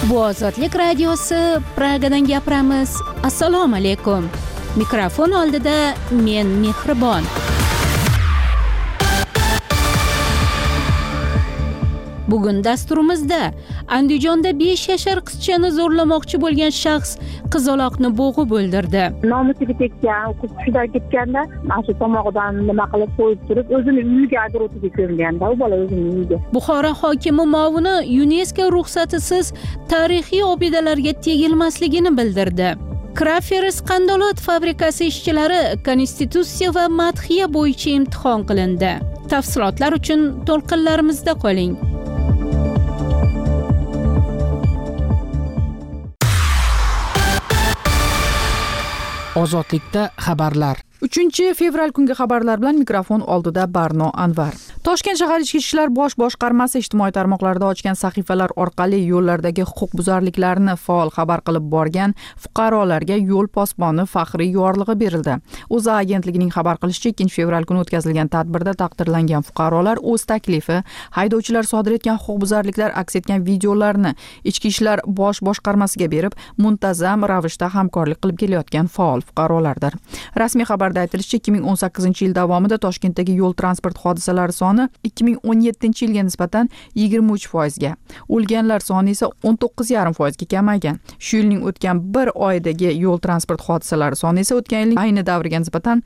Bu Ozodlik radiosi, Pragadan gapiramiz. Assalomu alaykum. Mikrofon oldida men Mehribon. Bugun dasturimizda Andijonda 5 yashar qizchani zo'rlamoqchi bo'lgan shaxs qizaloqni bo'g'ib o'ldirdi. Nomusiga tekkan, qiz hushidan ketganda, mana shu tomog'idan nima qilib qo'yib turib, o'zini uyiga o'tib ko'rganda, u bola o'zining uyiga. Buxoro hokimi muovini UNESCO ruxsatisiz tarixiy obidalarga tegilmasligini bildirdi. Kraferis qandalot fabrikasi ishchilari konstitutsiya va madhiya bo'yicha imtihon qilindi. Tafsilotlar uchun to'lqinlarimizda qoling. Ozodlikda xabarlar. 3-fevral kungi xabarlar bilan mikrofon oldida Barno Anvar. Toshkent shahar ichki ishlar bosh boshqarmasi ijtimoiy tarmoqlarda ochgan sahifalar orqali yo'llardagi huquqbuzarliklarni faol xabar qilib borgan fuqarolarga yo'l posboni faxriy yorlig'i berildi. O'zA agentligining xabar qilishicha, 2-fevral kuni o'tkazilgan tadbirda taqdirlangan fuqarolar o'z taklifi, haydovchilar sodir etgan huquqbuzarliklar aks etgan videolarni ichki ishlar bosh boshqarmasiga berib, muntazam ravishda hamkorlik qilib kelayotgan faol fuqarolardir. Rasmiy xabarda aytilishicha, 2018-yil davomida Toshkentdagi yo'l transport hodisalari soni 2017-yilga nisbatan 23%, o'lganlar soni esa 19,5% ga kamaygan. Shu yilning o'tgan bir oyidagi yo'l transport hodisalari soni esa o'tgan yilning ayni davriga nisbatan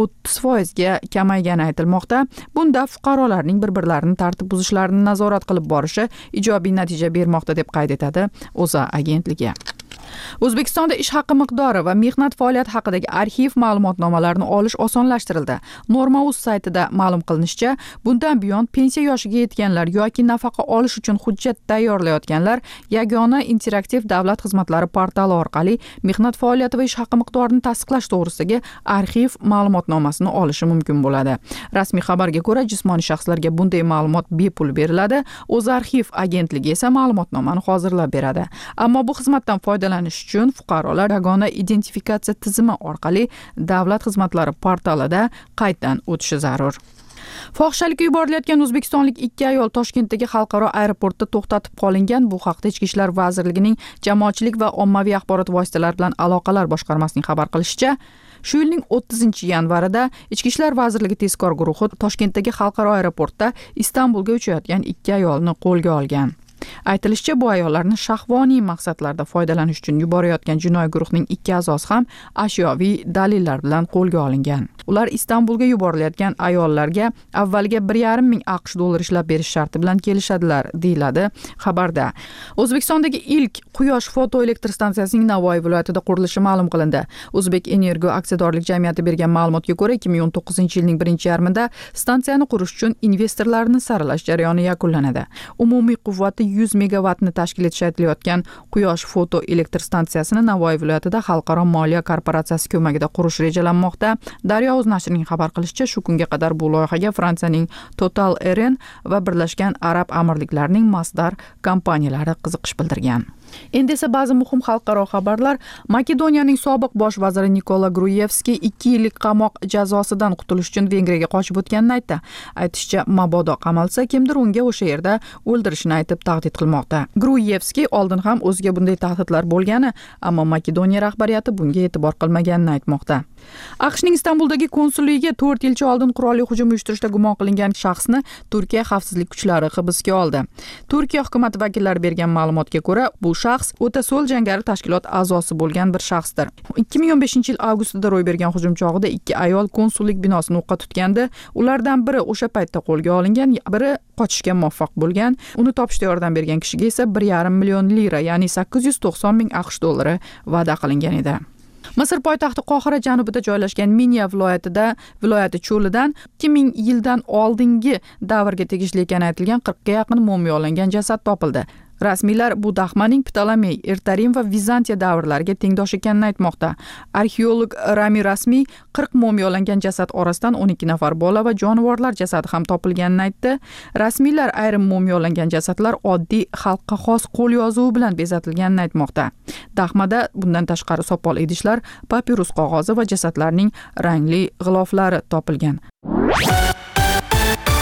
30% ga kamaygani aytilmoqda. Bunda fuqarolarning bir-birlarini tartib buzishlarini nazorat qilib borishi ijobiy natija bermoqda deb qayd etadi O'zA agentligi. O'zbekistonda ish haqi miqdori va mehnat faoliyati haqidagi arxiv ma'lumotnomalarini olish osonlashtirildi. Norma.uz saytida ma'lum qilinishicha, bundan buyon pensiya yoshiga yetganlar yoki nafaqa olish uchun hujjat tayyorlayotganlar yagona interaktiv davlat xizmatlari portali orqali mehnat faoliyati va ish haqi miqdorini tasdiqlash to'g'risidagi arxiv ma'lumotnomasini olishi mumkin bo'ladi. Rasmiy xabarga ko'ra, jismoniy shaxslarga bunday ma'lumot bepul beriladi. O'zarxiv agentligi esa ma'lumotnomani hozirlab beradi. Ammo bu xizmatdan foydalanish uchun fuqarolar yagona identifikatsiya tizimi orqali davlat xizmatlari portalida qayddan o'tishi zarur. Fohishalikka yuborilayotgan o'zbekistonlik 2 ayol Toshkentdagi xalqaro aeroportda to'xtatib qolingan. Bu haqda Ichki ishlar vazirligining jamoatchilik va ommaviy axborot vositalari bilan aloqalar boshqarmasining xabar qilishicha, shu yilning 30-yanvarida Ichki ishlar vazirligi tezkor guruhi Toshkentdagi xalqaro aeroportda Istanbulga uchayotgan 2 ayolni qo'lga olgan. Aytilishicha, bu ayollarni shahvoniy maqsadlarda foydalanish uchun yuborayotgan jinoiy guruhning 2 a'zosi ham ashyoviy dalillar bilan qo'lga olingan. Ular Istanbulga yuborilayotgan ayollarga avvaliga 1,5 ming AQSh dollari ishlab berish sharti bilan kelishadilar, deyiladi xabarda. O'zbekistondagi ilk quyosh fotoelektr stansiyasining Navoiy viloyatida qurilishi ma'lum qilindi. O'zbek Energo aksiyadorlik jamiyati bergan ma'lumotga ko'ra, 2019-yilning birinchi yarmida stansiyani qurish uchun investorlarni saralash jarayoni yakunlanadi. Umumiy quvvati 100 megavatni tashkil etishi aytilayotgan quyosh fotoelektr stansiyasini Navoiy viloyatida Xalqaro moliya korporatsiyasi ko'magida qurish rejalanmoqda. Daryo o'z nashrining xabar qilishicha, shu kunga qadar bu loyihaga Fransiyaning Total Eren va Birlashgan Arab Amirliklarining Masdar kompaniyalari qiziqish bildirgan. Endi esa ba'zi muhim xalqaro xabarlar. Makedoniyaning sobiq bosh vaziri Nikola Gruyevskiy 2 yillik qamoq jazosidan qutulish uchun Vengriyaga qochib o'tganini aytdi. Aytishicha, mabodo qamalsa, kimdir unga o'sha yerda o'ldirishini aytib tahdid qilmoqda. Gruyevskiy oldin ham o'ziga bunday tahdidlar bo'lgani, ammo Makedoniya rahbariyati bunga e'tibor qilmaganini aytmoqda. AQShning Istanbuldagi konsulligiga 4 yilcha oldin qurolli hujum uyushtirishda gumon qilingan shaxsni Turkiya xavfsizlik kuchlari hibsga oldi. Turkiya hukumat vakillari bergan ma'lumotga ko'ra, bu shaxs o'ta so'l jangari tashkilot a'zosi bo'lgan bir shaxsdir. 2015-yil avgustida ro'y bergan hujum chog'ida 2 ayol konsullik binosini o'qqa tutgandi. Ulardan biri o'sha paytda qo'lga olingan, biri qochishga muvaffaq bo'lgan. Uni topishda yordam bergan kishiga esa 1,5 million lira, ya'ni 890 ming AQSh dollari va'da qilingan edi. Misr poytaxti Qohira janubida joylashgan Minya viloyati cho'lidan 2000 yildan oldingi davrga tegishli ekani aytilgan 40 ga yaqin mumiyolangan jasad topildi. Rasmiylar bu daxmaning Ptolemey, Ertarim va Vizantiya davrlariga tengdosh ekanini aytmoqda. Arxeolog Rami Rasmiy 40 mumiyolangan jasad orasidan 12 nafar bola va jonivorlar jasadi ham topilganini aytdi. Rasmiylar ayrim mumiyolangan jasadlar oddiy xalqqa xos qo'l yozuvi bilan bezatilganini aytmoqda. Daxmada bundan tashqari sopol idishlar, papirus qog'ozi va jasadlarning rangli g'iloflari topilgan.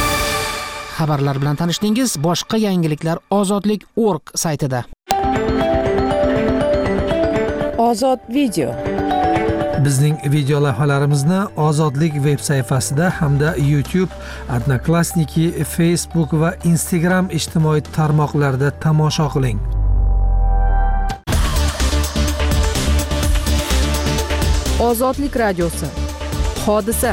Xabarlar bilan tanishdingiz. Boshqa yangiliklar ozodlik.org saytida. Ozod video. Bizning video lavhalarimizni Ozodlik veb sayfasida hamda YouTube, Odnoklassniki, Facebook va Instagram ijtimoiy tarmoqlarida tomosha qiling. Ozodlik radiosi. Hodisa.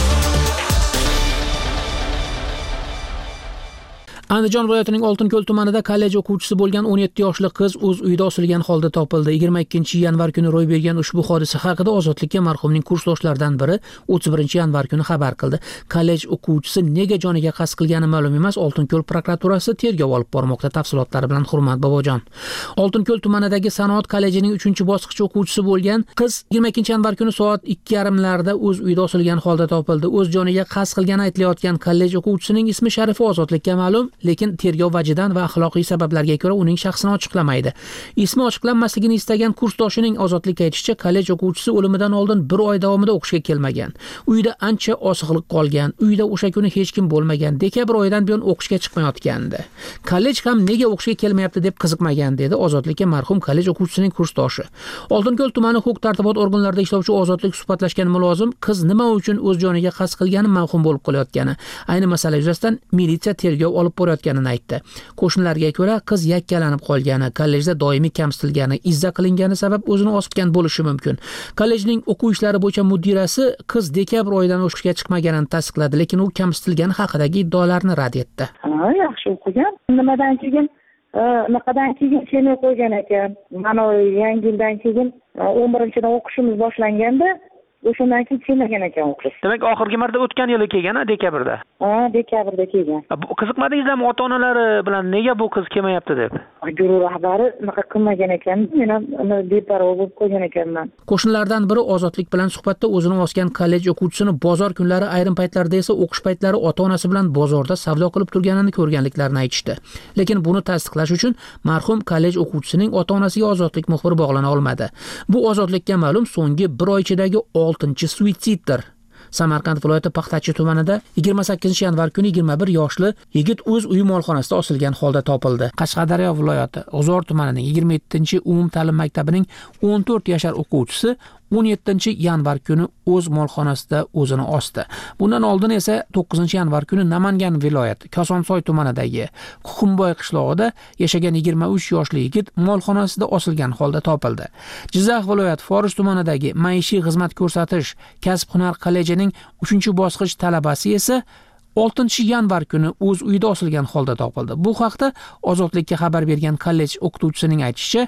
Andijon viloyatining Oltinko'l tumanida kollej o'quvchisi bo'lgan 17 yoshli qiz o'z uyida osilgan holda topildi. 22-yanvar kuni ro'y bergan ushbu hodisa haqida Ozodlikka marhumning kursdoshlaridan biri 31-yanvar kuni xabar qildi. Kollej o'quvchisi nega joniga qasd qilgani ma'lum emas. Oltinko'l prokuraturasi tergov olib bormoqda. Tafsilotlari bilan Hurmat Bobojon. Oltinko'l tumanidagi Sanoat kollejining 3-bosqich o'quvchisi bo'lgan qiz 22-yanvar kuni soat 2:30larda o'z uyida osilgan holda topildi. O'z joniga qasd qilgani aytilayotgan kollej o'quvchisining ismi Sharifa Ozodlikka ma'lum. Lekin tergov vajidan va axloqiy sabablarga ko'ra uning shaxsini ochiqlamaydi. Ismi ochiqlanmasligini istagan kursdoshining Ozodlikka aytishicha, kollej o'quvchisi o'limidan oldin 1 oy davomida o'qishga kelmagan. Uyda ancha osiqlik qolgan. Uyda o'sha kuni hech kim bo'lmagan. Dekabr oyidan buyon o'qishga chiqmayotgandi. Kollej ham nega o'qishga kelmayapti deb qiziqmagan dedi Ozodlikka marhum kollej o'quvchisining kursdoshi. Oltinko'l tumani huquq-tartibot organlarida ishlovchi Ozodlik suhbatlashgan mulozim qiz nima uchun o'z joniga qasd qilgani mavhum bo'lib qolayotgani, ayni masala yuzasidan militsiya tergov olib borayotganini aytdi. Qo'shnilarga ko'ra, qiz yakkalanib qolgani, kollejda doimiy kamsitilgani, izza qilingani sabab o'zini osibgan bo'lishi mumkin. Kollejning o'quv ishlari bo'yicha mudirasi qiz dekabr oyidan o'qishga chiqmaganini tasdiqladi, lekin u kamsitilgani haqidagi iddaolarni rad etdi. Yaxshi o'qigan. Nimadan keyin naqadan keyin kelmay qo'ygan ekan. Mana yangi yildan keyin 11-dan o'qishimiz boshlanganda o'shandan keyin kelmagan ekan o'qish. Demak, oxirgi marta o'tgan yili kelgan, dekabrda. Dekabrda kelgan. Qiziqmadingizlarmi ota-onalari bilan nega bu qiz kelmayapti deb? Guruh rahbari unaqa qilmagan ekan. Men ham beparvo bo'lib qo'ygan ekanman. Qo'shnilardan biri Ozodlik bilan suhbatda o'zini osgan kollej o'quvchisini bozor kunlari, ayrim paytlarda esa o'qish paytlari ota-onasi bilan bozorda savdo qilib turganini ko'rganliklarini aytishdi. Lekin buni tasdiqlash uchun marhum kollej o'quvchisining ota-onasiga Ozodlik muxbiri bog'lana olmadi. Bu Ozodlikka ma'lum so'nggi 1 oy ichidagi 6-suitsiddir. Samarqand viloyati Paxtachi tumanida 28-yanvar kuni 21 yoshli yigit o'z uyi molxonasida osilgan holda topildi. Qashqadaryo viloyati G'uzor tumanining 27-umum ta'lim maktabining 14 yashar o'quvchisi 17-yanvar kuni o'z molxonasida o'zini osdi. Bundan oldin esa 9-yanvar kuni Namangan viloyati Kosonsoy tumanidagi Quxumboy qishlog'ida yashagan 23 yoshli yigit molxonasida osilgan holda topildi. Jizzax viloyati Forish tumanidagi maishiy xizmat ko'rsatish kasb-hunar kollejining 3-bosqich talabasi esa 6-yanvar kuni o'z uyida osilgan holda topildi. Bu haqda Ozodlikka xabar bergan kollej o'qituvchisining aytishicha,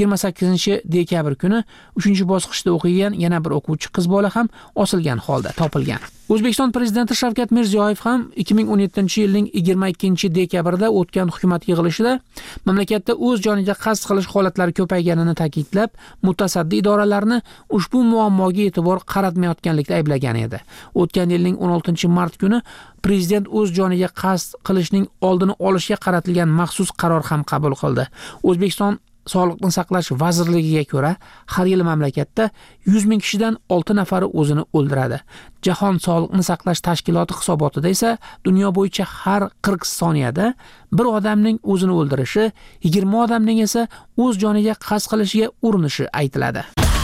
28-dekabr kuni 3-bosqichda o'qigan yana bir o'quvchi qiz bola ham osilgan holda topilgan. O'zbekiston prezidenti Shavkat Mirziyoyev ham 2017-yilning 22-dekabrida o'tgan hukumat yig'ilishida mamlakatda o'z joniga qasd qilish holatlari ko'payganini ta'kidlab, mutasaddi idoralarni ushbu muammoga e'tibor qaratmayotganlikda ayblagan edi. O'tgan yilning 16-mart kuni prezident o'z joniga qasd qilishning oldini olishga qaratilgan maxsus qaror ham qabul qildi. O'zbekiston Sog'liqni saqlash vazirligiga ko'ra, har yili mamlakatda 100 ming kishidan 6 nafari o'zini o'ldiradi. Jahon Sog'liqni saqlash tashkiloti hisobotida esa dunyo bo'yicha har 40 soniyada bir odamning o'zini o'ldirishi, 20 odamning esa o'z joniga qasd qilishiga urinishi aytiladi.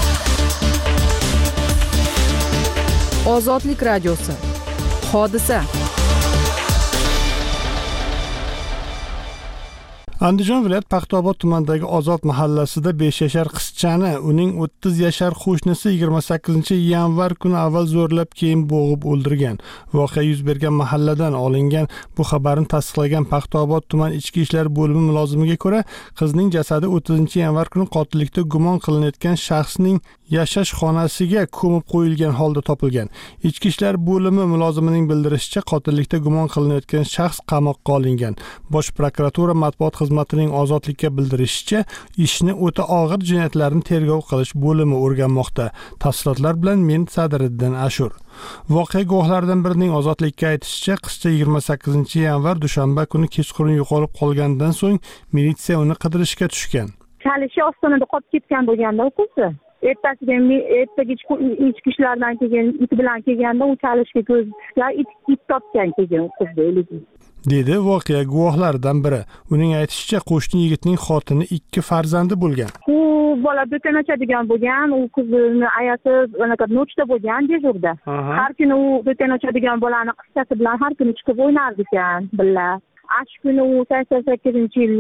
Ozodlik radiosi. Hodisa. Andijon viloyat Paxtaobod tumanidagi Ozod mahallasida 5 yashar qizchani uning 30 yashar qo'shnisi 28-yanvar kuni avval zo'rlab, keyin bo'g'ib o'ldirgan. Voqea yuz bergan mahalladan olingan. Bu xabarni tasdiqlagan Paxtaobod tuman ichki ishlar bo'limi mulozimiga ko'ra, qizning jasadi 30-yanvar kuni qotillikda gumon qilinayotgan shaxsning yashash xonasiga ko'mib qo'yilgan holda topilgan. Ichki ishlar bo'limi mulozimining bildirishicha, qotillikda gumon qilinayotgan shaxs qamoqqa olingan. Bosh prokuratura matbuot xizmatining Ozodlikka bildirishicha, ishni o'ta og'ir jinoyatlarni tergov qilish bo'limi o'rganmoqda. Tafsilotlar bilan men Sadriddin Ashur. Voqea guvohlaridan birining Ozodlikka aytishicha, qizcha 28-yanvar dushanba kuni kechqurun yo'qolib qolgandan so'ng militsiya uni qidirishga tushgan. Chalishi ostonada qolib ketgan bo'lganda o'quvchi. Ertasiga ichki ishlardan keyin it bilan kelganda u chalishga ko'zi tushgan, it topgan keyin qizni. dedi voqea guvohlaridan biri. Uning aytishicha, qo'shni yigitning xotini 2 farzandi bo'lgan. U bola do'kon ochadigan bo'lgan, u qizini ayasiz anaqa nochta bo'lgan dejurda. Har kuni u do'kon ochadigan bolani qizchasi bilan har kuni chiqib o'ynardi ekan birga. Shu kuni u 88-yil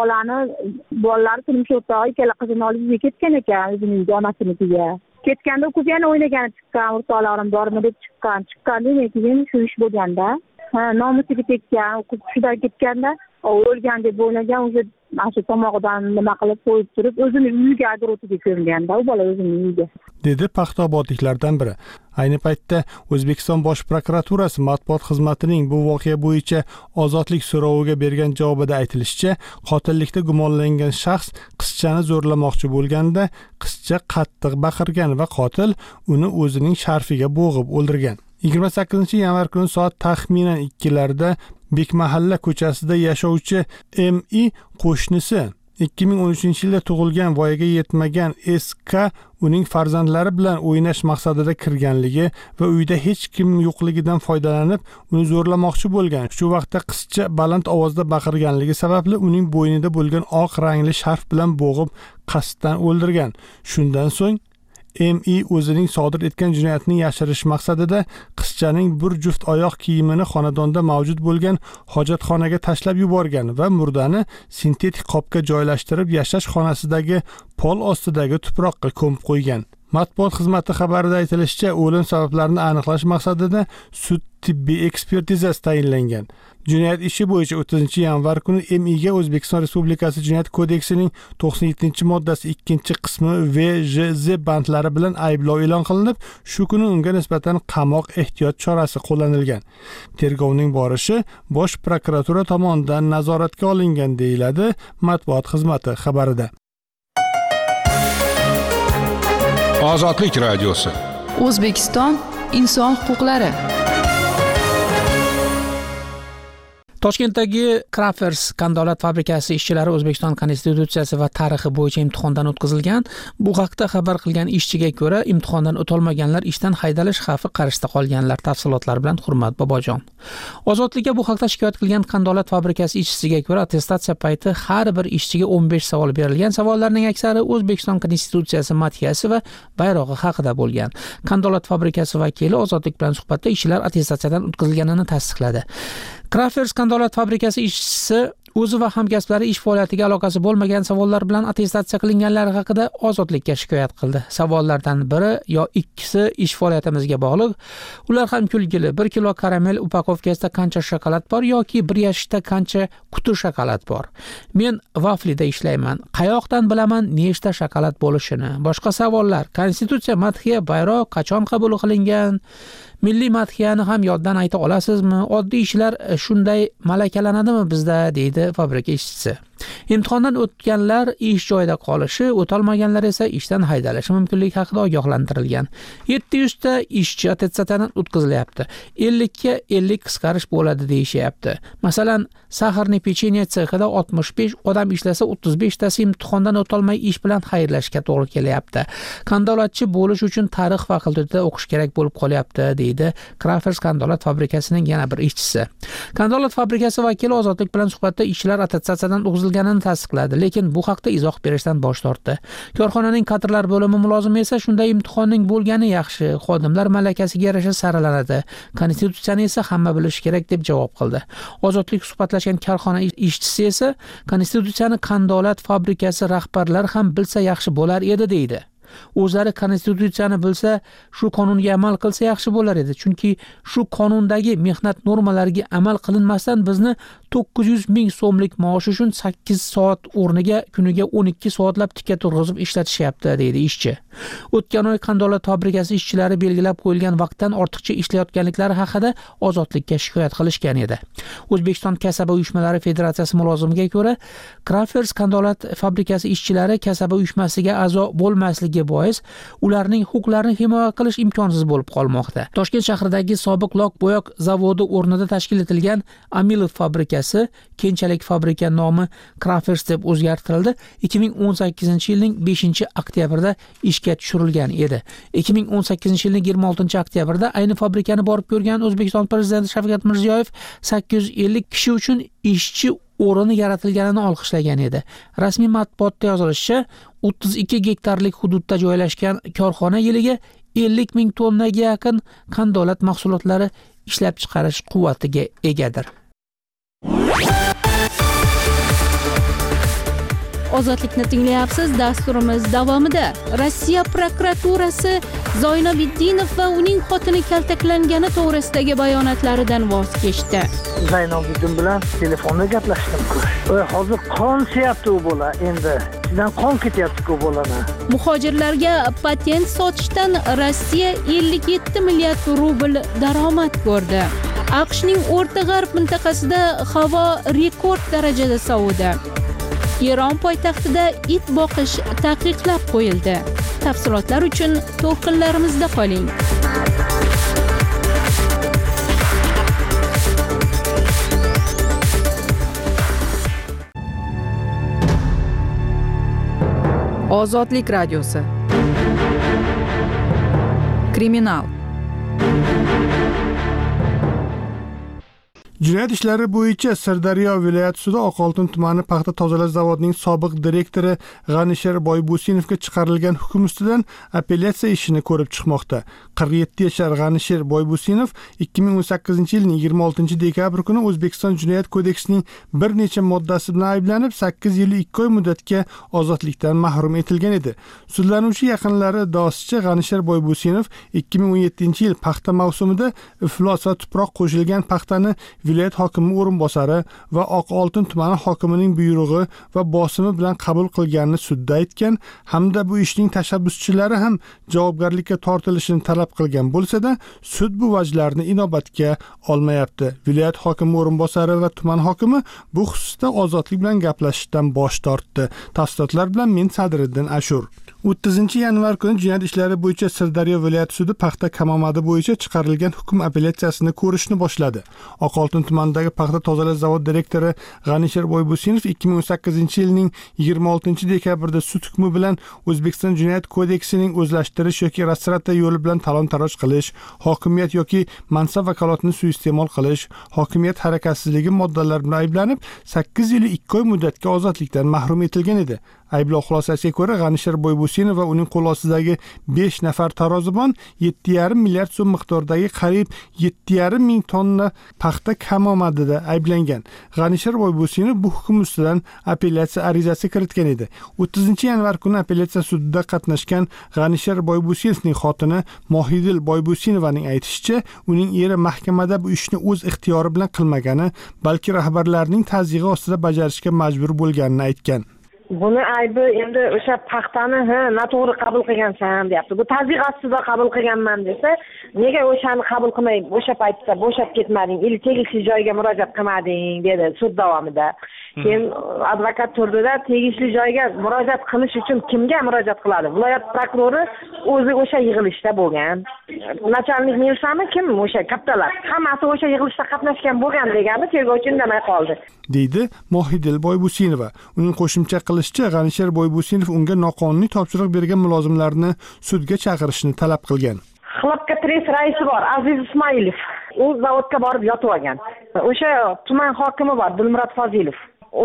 bolalar turmush o'rtog'i ikkala qizini olib ketgan ekan o'zining onasinikiga. Ketganda u qiz yana o'ynagani chiqqan, o'rtoqlarim bormi deb chiqqandan keyin shu ish bo'lganda, nomusiga tekkan, u qiz hushidan ketganda, o'lgan deb o'ylagan, o'zi shu tomog'idan nima qilib qo'yib turib, o'zini uyiga agrotiga ko'mganda, u bola o'zining uyiga. Dedi paxtaobodliklardan biri. Ayni paytda O'zbekiston Bosh prokuraturasi matbuot xizmatining bu voqea bo'yicha ozodlik so'roviga bergan javobida aytilishicha, qotillikda gumonlangan shaxs qizchani zo'rlamoqchi bo'lganda, qizcha qattiq baqirgan va qotil uni o'zining sharfiga bo'g'ib o'ldirgan. 28-yanvar kuni soat taxminan 2larda Bekmahalla ko'chasida yashovchi M.I. qo'shnisi 2013-yilda tug'ilgan voyaga yetmagan S.K. uning farzandlari bilan o'ynash maqsadida kirganligi va uyda hech kim yo'qligidan foydalanib uni zo'rlamoqchi bo'lgan. Shu vaqtda qizcha baland ovozda baqirganligi sababli uning bo'ynida bo'lgan oq rangli sharf bilan bo'g'ib qasddan o'ldirgan. Shundan so'ng M.I. o'zining sodir etgan jinoyatni yashirish maqsadida qizchaning bir juft oyoq kiyimini xonadonda mavjud bo'lgan hojatxonaga tashlab yuborgan va murdani sintetik qopga joylashtirib yashash xonasidagi pol ostidagi tuproqqa ko'mib qo'ygan. Matbuot xizmati xabarida aytilishicha, o'lim sabablarini aniqlash maqsadida sud tibbiy ekspertizasi tayinlangan. Jinoyat ishi bo'yicha 30-yanvar kuni M.I.ga O'zbekiston Respublikasi Jinoyat kodeksining 97-moddasi 2-qismi VJZ bandlari bilan ayblov e'lon qilinib, shu kuni unga nisbatan qamoq ehtiyot chorasi qo'llanilgan. Tergovning borishi Bosh prokuratura tomonidan nazoratga olingan, deyiladi matbuot xizmati xabarida. Ozodlik radiosi. O'zbekiston inson huquqlari. Toshkentdagi Crafers qandolat fabrikasi ishchilari O'zbekiston Konstitutsiyasi va tarixi bo'yicha imtihondan o'tkazilgan. Bu haqda xabar qilgan ishchiga ko'ra, imtihondan o'tolmaganlar ishdan haydalish xavfi qarshisida qolganlar. Tafsilotlar bilan Hurmat Bobojon. Ozodlikka bu haqda shikoyat qilgan qandolat fabrikasi ishchisiga ko'ra, attestatsiya payti har bir ishchiga 15 savol berilgan. Savollarning aksari O'zbekiston Konstitutsiyasi madhiyasi va bayrog'i haqida bo'lgan. Qandolat fabrikasi vakili Ozodlik bilan suhbatda ishchilar attestatsiyadan o'tkazilganini tasdiqladi. Crafers qandolat fabrikasi ishchisi o'zi va hamkasblari ish faoliyatiga aloqasi bo'lmagan savollar bilan attestatsiya qilinganlari haqida Ozodlikka shikoyat qildi. Savollardan biri yo ikkisi ish faoliyatimizga bog'liq. Ular ham kulgili. 1 kilo karamel upakovkasida qancha shokolad bor yoki 1 yashikda qancha quti shokolad bor? Men vaflida ishlayman. Qayoqdan bilaman nechta shokolad bo'lishini? Boshqa savollar. Konstitutsiya madhiya bayroq qachon qabul qilingan? Milliy madhiyani ham yoddan ayta olasizmi? Oddiy ishlar shunday malakalanadimi bizda, deydi fabrika ishchisi. Imtihondan o'tganlar ish joyida qolishi, o'tolmaganlar esa ishdan haydalishi mumkinligi haqida ogohlantirilgan. 700 ta ishchi attestatsiyadan o'tkazilyapti. 50 ga 50 qisqarish bo'ladi deyishyapti. Masalan, saharni pechenye sexida 65 odam ishlasa, 35 tasi imtihondan o'tolmay ish bilan xayrlashga to'g'ri kelyapti. Qandolatchi bo'lish uchun tarix fakultetida o'qish kerak bo'lib qolyapti, deydi Crafers qandolat fabrikasining yana bir ishchisi. Qandolat fabrikasi vakili Ozodlik bilan suhbatda ishchilar attestatsiyadan o'tkazilganini tasdiqladi, lekin bu haqda izoh berishdan bosh tortdi. Korxonaning kadrlar bo'limi mulozimi esa shunday imtihonning bo'lgani yaxshi, xodimlar malakasiga yarasha saralanadi. Konstitutsiyani esa hamma bilishi kerak deb javob qildi. Ozodlik suhbatlashgan korxona ishchisi esa Konstitutsiyani qandolat fabrikasi rahbarlari ham bilsa yaxshi bo'lar edi, deydi. O'zlari konstitutsiyani bilsa, shu qonunga amal qilsa yaxshi bo'lar edi. Chunki shu qonundagi mehnat normalariga amal qilinmasdan bizni 900 ming so'mlik maosh uchun 8 soat o'rniga kuniga 12 soatlab tikka turg'izib ishlatishyapti, deydi ishchi. O'tgan oy qandolat fabrikasi ishchilari belgilab qo'yilgan vaqtdan ortiqcha ishlayotganliklari haqida Ozodlikka shikoyat qilishgan edi. O'zbekiston kasaba uyushmalari federatsiyasi mulozimiga ko'ra, Crafers qandolat fabrikasi ishchilari kasaba uyushmasiga a'zo bo'lmasligi bois ularning huquqlarini himoya qilish imkonsiz bo'lib qolmoqda. Toshkent shahridagi sobiq lok bo'yoq zavodi o'rnida tashkil etilgan Amilov fabrikasi mahallasi keyinchalik fabrika nomi Crafers deb o'zgartirildi. 2018-yilning 5-oktyabrida ishga tushirilgan edi. 2018-yilning 26-oktyabrida ayni fabrikani borib ko'rgan O'zbekiston prezidenti Shavkat Mirziyoyev 850 kishi uchun ishchi o'rni yaratilganini olqishlagan edi. Rasmiy matbuotda yozilishicha, 32 gektarlik hududda joylashgan korxona yiliga 50 ming tonnaga yaqin qandolat mahsulotlari ishlab chiqarish quvvatiga egadir. Ozodlikni tinglayapsiz. Dasturimiz davomida Rossiya prokuraturasi Zoynobiddinov va uning xotini kaltaklangani to'g'risidagi bayonotlaridan voz kechdi. Zoynobiddin bilan telefonda gaplashdim. Hozir qon siyapti u bola, endi sizdan qon ketyapti-ku bolani. Muhojirlarga patent sotishdan Rossiya 57 milliard rubl daromad ko'rdi. AQShning O'rta G'arb mintaqasida havo rekord darajada sovidi. Eron poytaxtida it boqish taqiqlab qo'yildi. Tafsilotlar uchun to'lqinlarimizda qoling. Ozodlik radiosi. Kriminal. Jinoyat ishlari bo'yicha Sirdaryo viloyati sudi Oqoltin tumani paxta tozalash zavodining sobiq direktori G'anisher Boybusinovga chiqarilgan hukm ustidan apellyatsiya ishini ko'rib chiqmoqda. 47 yashar G'anisher Boybusinov 2018-yilning 26-dekabr kuni O'zbekiston Jinoyat kodeksining bir necha moddasi bilan ayblanib 8 yil 2 oy muddatga ozodlikdan mahrum etilgan edi. Sudlanuvchi yaqinlari iddaosicha G'anisher Boybusinov 2017-yil paxta mavsumida iflos va tuproq qo'shilgan paxtani viloyat hokimi o'rinbosari va Oqoltin tumani hokimining buyrug'i va bosimi bilan qabul qilganini sudda aytgan hamda bu ishning tashabbuschilari ham javobgarlikka tortilishini talab qilgan bo'lsa-da, sud bu vajlarni inobatga olmayapti. Viloyat hokimi o'rinbosari va tuman hokimi bu xususda ozodlik bilan gaplashishdan bosh tortdi. Tafsilotlar bilan men Sadriddin Ashur. 30-yanvar kuni jinoyat ishlari bo'yicha Sirdaryo viloyati sudi paxta kamomadi bo'yicha chiqarilgan hukm apellyatsiyasini ko'rishni boshladi. Oqoltin tumanidagi paxta tozalash zavodi direktori G'anisher Boybusinov 2018-yilning 26-dekabrda sud hukmi bilan O'zbekiston Jinoyat kodeksining o'zlashtirish yoki rastrata yo'li bilan talon-taroj qilish, hokimiyat yoki mansab vakolatini suiiste'mol qilish, hokimiyat harakatsizligi moddalari bilan ayblanib 8 yil 2 oy muddatga ozodlikdan mahrum etilgan edi. Ayblov xulosasiga ko'ra G'anisher Boybusinov va uning qo'l ostidagi 5 nafar tarozibon 7,5 milliard so'm miqdoridagi qariyb 7,5 ming tonna paxta kamomadida ayblangan. G'anisher Boybusinov bu hukm ustidan apellyatsiya arizasi kiritgan edi. 30-yanvar kuni apellyatsiya sudida qatnashgan G'anisher Boybusinovning xotini Mohidil Boybusinovaning aytishicha, uning eri mahkamada bu ishni o'z ixtiyori bilan qilmagani, balki rahbarlarning tazyiqi ostida bajarishga majbur bo'lganini aytgan. Buni aybi endi o'sha paxtani noto'g'ri qabul qilgansan deyapti. Bu tazyiq ostida qabul qilganman desa, nega o'shani qabul qilmay o'sha paytda bo'shab ketmading, tegishli joyga murojaat qilmading dedi sud davomida. Keyin advokat turdida tegishli joyga murojaat qilish uchun kimga murojaat qiladi? Viloyat prokurori o'zi o'sha yig'ilishda bo'lgan. Nachalnik Milsami kim o'sha kattalar? Hammasi o'sha yig'ilishda qatnashgan bo'lgan degani tergovchi indamay qoldi. Deydi Mohidil Boybusinova. Uning qo'shimcha qilishicha, G'anisher Boybusinov unga noqonuniy topshiriq bergan mulozimlarni sudga chaqirishni talab qilgan. Xalqqa press raisi bor, Aziz Ismoilov. U zavodga borib yotib olgan. O'sha tuman hokimi bor, Dilmurod Fozilov.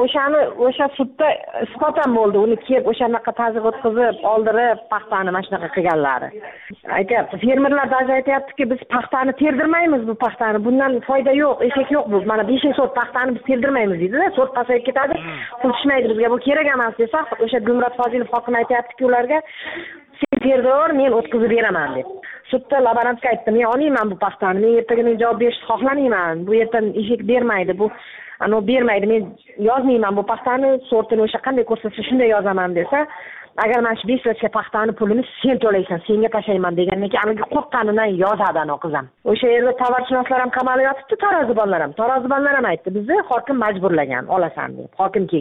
O'sha sudda isbotan bo'ldi. Uni kelib o'shanaqa tazyiq o'tkazib, oldirib, paxtani mana shunaqa qilganlari. Aytyapti, fermerlar даже aytayaptiki, biz paxtani terdirmaymiz bu paxtani. Bundan foyda yo'q, eshak yo'q bu. Mana 5 sot paxtani biz terdirmaymiz deydi-da. Sot pasayib ketadi. Pul tushmaydi bizga. Bu kerak emas desa, o'sha Dilmurod Fozilov hokim aytayaptiki ularga, sen terdir, men o'tkazib beraman deb. Sudda laborantga aytdim, men olmayman bu paxtani. Men ertaga javob berishni xohlamayman. Bu yerdan eshak bermaydi. Bu bermaydi, men yozmayman bu paxtani, sortini o'sha qanday ko'rsatsa shunday yozaman desa, agar mana shu 5 soatga paxtani pulini sen to'laysan, senga tashlayman degandan keyin aniga qo'rqqanidan yozadi ana qizim. O'sha yerda tovarshunoslar ham qamalib yotibdi, tarozibonlar ham aytdi, bizni hokim majburlagan, olasan deb, hokim kelgan.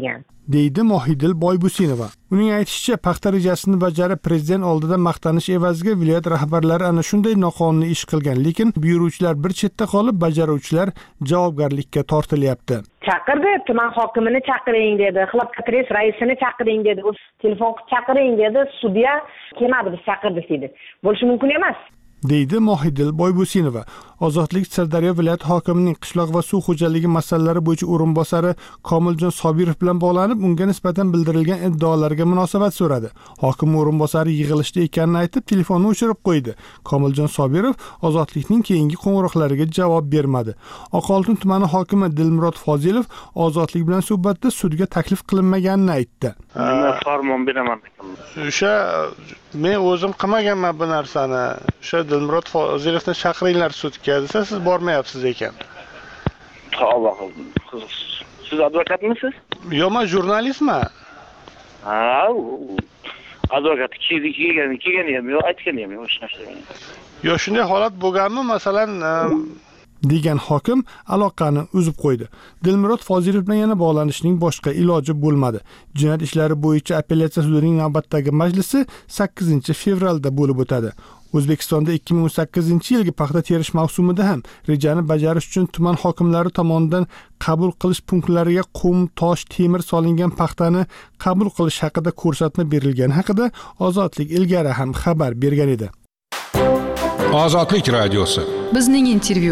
deydi Mohidil Boybusinova. Uning aytishicha, paxta rejasini bajarib prezident oldida maqtanish evaziga viloyat rahbarlari ana shunday noqonuniy ish qilgan, lekin buyuruvchilar bir chetda qolib, bajaruvchilar javobgarlikka tortilyapti. Chaqirdi, tuman hokimini chaqiring dedi, xilop-ko'tarish raisini chaqiring dedi, o'z telefon qilib chaqiring dedi, sudya kelmadi, biz chaqirdik dedi. Bo'lishi mumkin emas. deydi Mohidil Boybusinova. Ozodlik Sirdaryo viloyat hokimining qishloq va suv xo'jaligi masalalari bo'yicha o'rinbosari Komiljon Sobirov bilan bog'lanib, unga nisbatan bildirilgan iddaolarga munosabat so'radi. Hokim o'rinbosari yig'ilishda ekanini aytib, telefonni o'chirib qo'ydi. Komiljon Sobirov Ozodlikning keyingi qo'ng'iroqlariga javob bermadi. Oqoltin tumani hokimi Dilmurod Fozilov Ozodlik bilan suhbatda sudga taklif qilinmaganini aytdi. Farmon beraman. O'sha men o'zim qilmaganman bu narsani. O'sha Dilmurod Fozilovni chaqiringlar sudga desa, siz bormayapsiz ekan. Tavba siz advokatmisiz? Yo'q, men jurnalistman. Ha, advokat kelgan ham yo'q, aytgan ham yo'q hech narsa. Yo'q, shunday holat bo'lganmi, masalan, degan hokim aloqani uzib qo'ydi. Dilmurod Fozilov bilan yana bog'lanishning boshqa iloji bo'lmadi. Jinoyat ishlari bo'yicha apellyatsiya sudining navbatdagi majlisi 8 fevralda bo'lib o'tadi. O'zbekistonda 2018-yilgi paxta terish mavsumida ham rejani bajarish uchun tuman hokimlari tomonidan qabul qilish punktlariga qum, tosh, temir solingan paxtani qabul qilish haqida ko'rsatma berilgani haqida Ozodlik ilgari ham xabar bergan edi. Ozodlik radiosi. Bizning intervyu.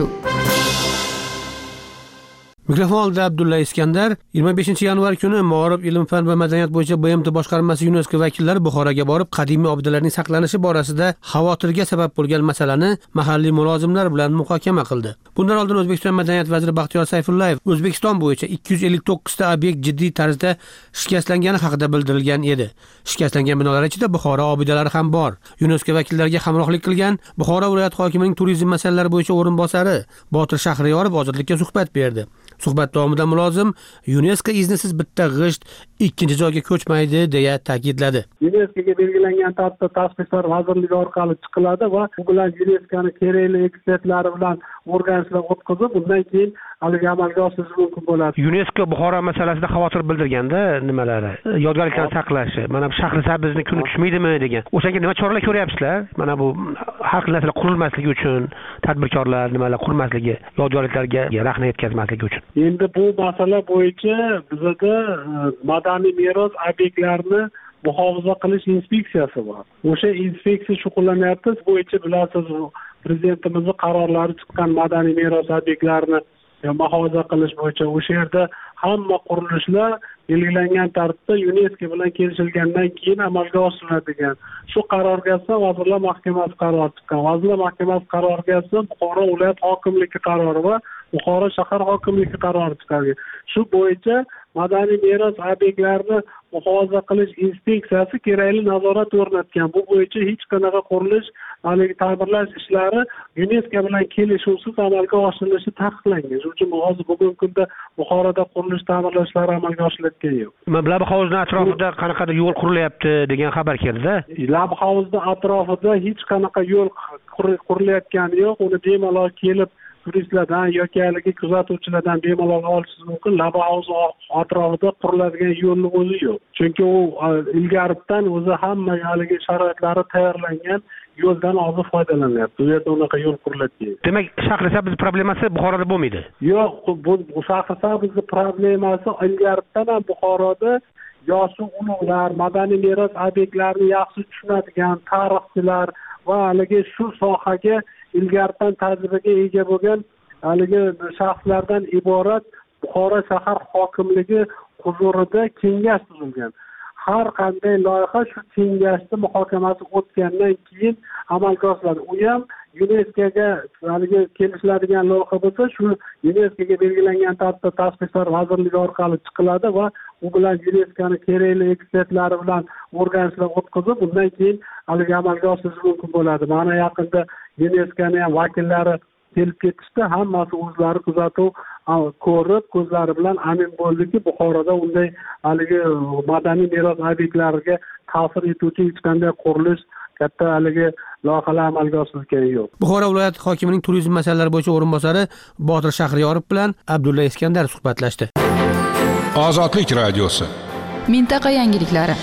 Mikrofon oldida Abdulla Iskandar. 25-yanvar kuni Ma'rif, ilm-fan va madaniyat bo'yicha BMT boshqarmasi UNESCO vakillari Buxoroga borib, qadimiy obidalarning saqlanishi borasida xavotirga sabab bo'lgan masalani mahalliy mulozimlar bilan muhokama qildi. Bundan oldin O'zbekiston madaniyat vaziri Baxtiyor Sayfullayev O'zbekiston bo'yicha 259 ta obyekt jiddiy tarzda shikastlangani haqida bildirilgan edi. Shikastlangan binolar ichida Buxoro obidalari ham bor. UNESCO vakillariga hamrohlik qilgan Buxoro viloyat hokimining turizm masalalari bo'yicha o'rinbosari Botir Shahriyorov Ozodlikka suhbat berdi. Suhbat davomida mulozim UNESCO iznisiz bitta g'isht ikkinchi joyga ko'chmaydi deya ta'kidladi. UNESCOga belgilangan tartibda Tashqi ishlar vazirligi orqali chiqiladi va bu bilan UNESCOning kerakli ekspertlari bilan o'rganishlar o'tkazib, undan keyin haligi amalga oshirish mumkin bo'ladi. UNESCO Buxoro masalasida xavotir bildirganda nimalari? Yodgorliklarni saqlashi, mana bu Shahrisabzni kuni tushmaydimi degan. O'shanga nima choralar ko'ryapsizlar? Mana bu har xil narsalar qurilmasligi uchun, tadbirkorlar nimalar qurmasligi, yodgorliklarga rahna yetkazmasligi uchun. Endi bu masala bo'yicha bizda madaniy meros obyektlarini muhofaza qilish inspeksiyasi bor. O'sha inspeksiya shug'ullanyapti. Bu bo'yicha bilasiz, prezidentimizning qarorlari chiqqan madaniy meros obyektlarini muhofaza qilish bo'yicha o'sha yerda hamma qurilishlar belgilangan tartibda UNESCO bilan kelishilgandan keyin amalga oshiriladigan. Shu qarorga asosan Vazirlar Mahkamasi qarori chiqqan. Vazirlar Mahkamasi qaroriga asosan Buxoro viloyat hokimligi qarori va Buxoro shahar hokimligi qarori chiqargan. Shu bo'yicha madaniy meros obyektlarini muhofaza qilish inspeksiyasi kerakli nazorat o'rnatgan. Bu bo'yicha hech qanaqa qurilish, haligi ta'mirlash ishlari UNESCO bilan kelishuvsiz amalga oshirilishi taqiqlangan. Shuning uchun hozir bugungi kunda Buxoroda qurilish ta'mirlashlar amalga oshirilayotgani yo'q. Labi hovuzning atrofida qanaqadir yo'l qurilyapti degan xabar keldi-da. Labi hovuzning atrofida hech qanaqa yo'l qurilayotgani yo'q. Uni bemalol kelib turistlardan yoki haligi kuzatuvchilardan bemalol olishingiz mumkin. Laba hovuz atrofida quriladigan yo'lning o'zi yo'q. Chunki u ilgaridan o'zi hamma haligi sharoitlari tayyorlangan yo'ldan hozir foydalanyapti. Bu yerda unaqa yo'l qurilayotgan. Demak, Shahrisabz problemasi Buxoroda bo'lmaydi. Yo'q, bu Shahrisabz problemasi ilgaridan ham Buxoroda yoshi ulug'lar, madaniy meros obyektlarini yaxshi tushunadigan tarixchilar va haligi shu sohaga ilgaridan tajribaga ega bo'lgan haligi shaxslardan iborat Buxoro shahar hokimligi huzurida kengash tuzilgan. Har qanday loyiha shu kengashning muhokamasi o'tgandan keyin amalga oshiriladi. U ham UNESCOga haligi kelishiladigan loyiha bo'lsa, shu UNESCOga belgilangan tartibda Tashqi ishlar vazirligi orqali chiqiladi va u bilan UNESCOning kerakli ekspertlari bilan o'rganishlar o'tkazib, undan keyin haligi amalga oshirish mumkin bo'ladi. Mana yaqinda UNESCOning ham vakillari kelib ketishdi, hammasi o'zlari kuzatuv ko'rib, ko'zlari bilan amin bo'ldiki, Buxoroda unday haligi madaniy meros obyektlariga ta'sir etuvchi hech qanday qurilish, katta haligi loyihalar amalga oshirilgani yo'q. Buxoro viloyat hokimining turizm masalalari bo'yicha o'rinbosari Botir Shahriyorov bilan Abdulla Iskandar suhbatlashdi. Ozodlik radiosi. Mintaqa yangiliklari.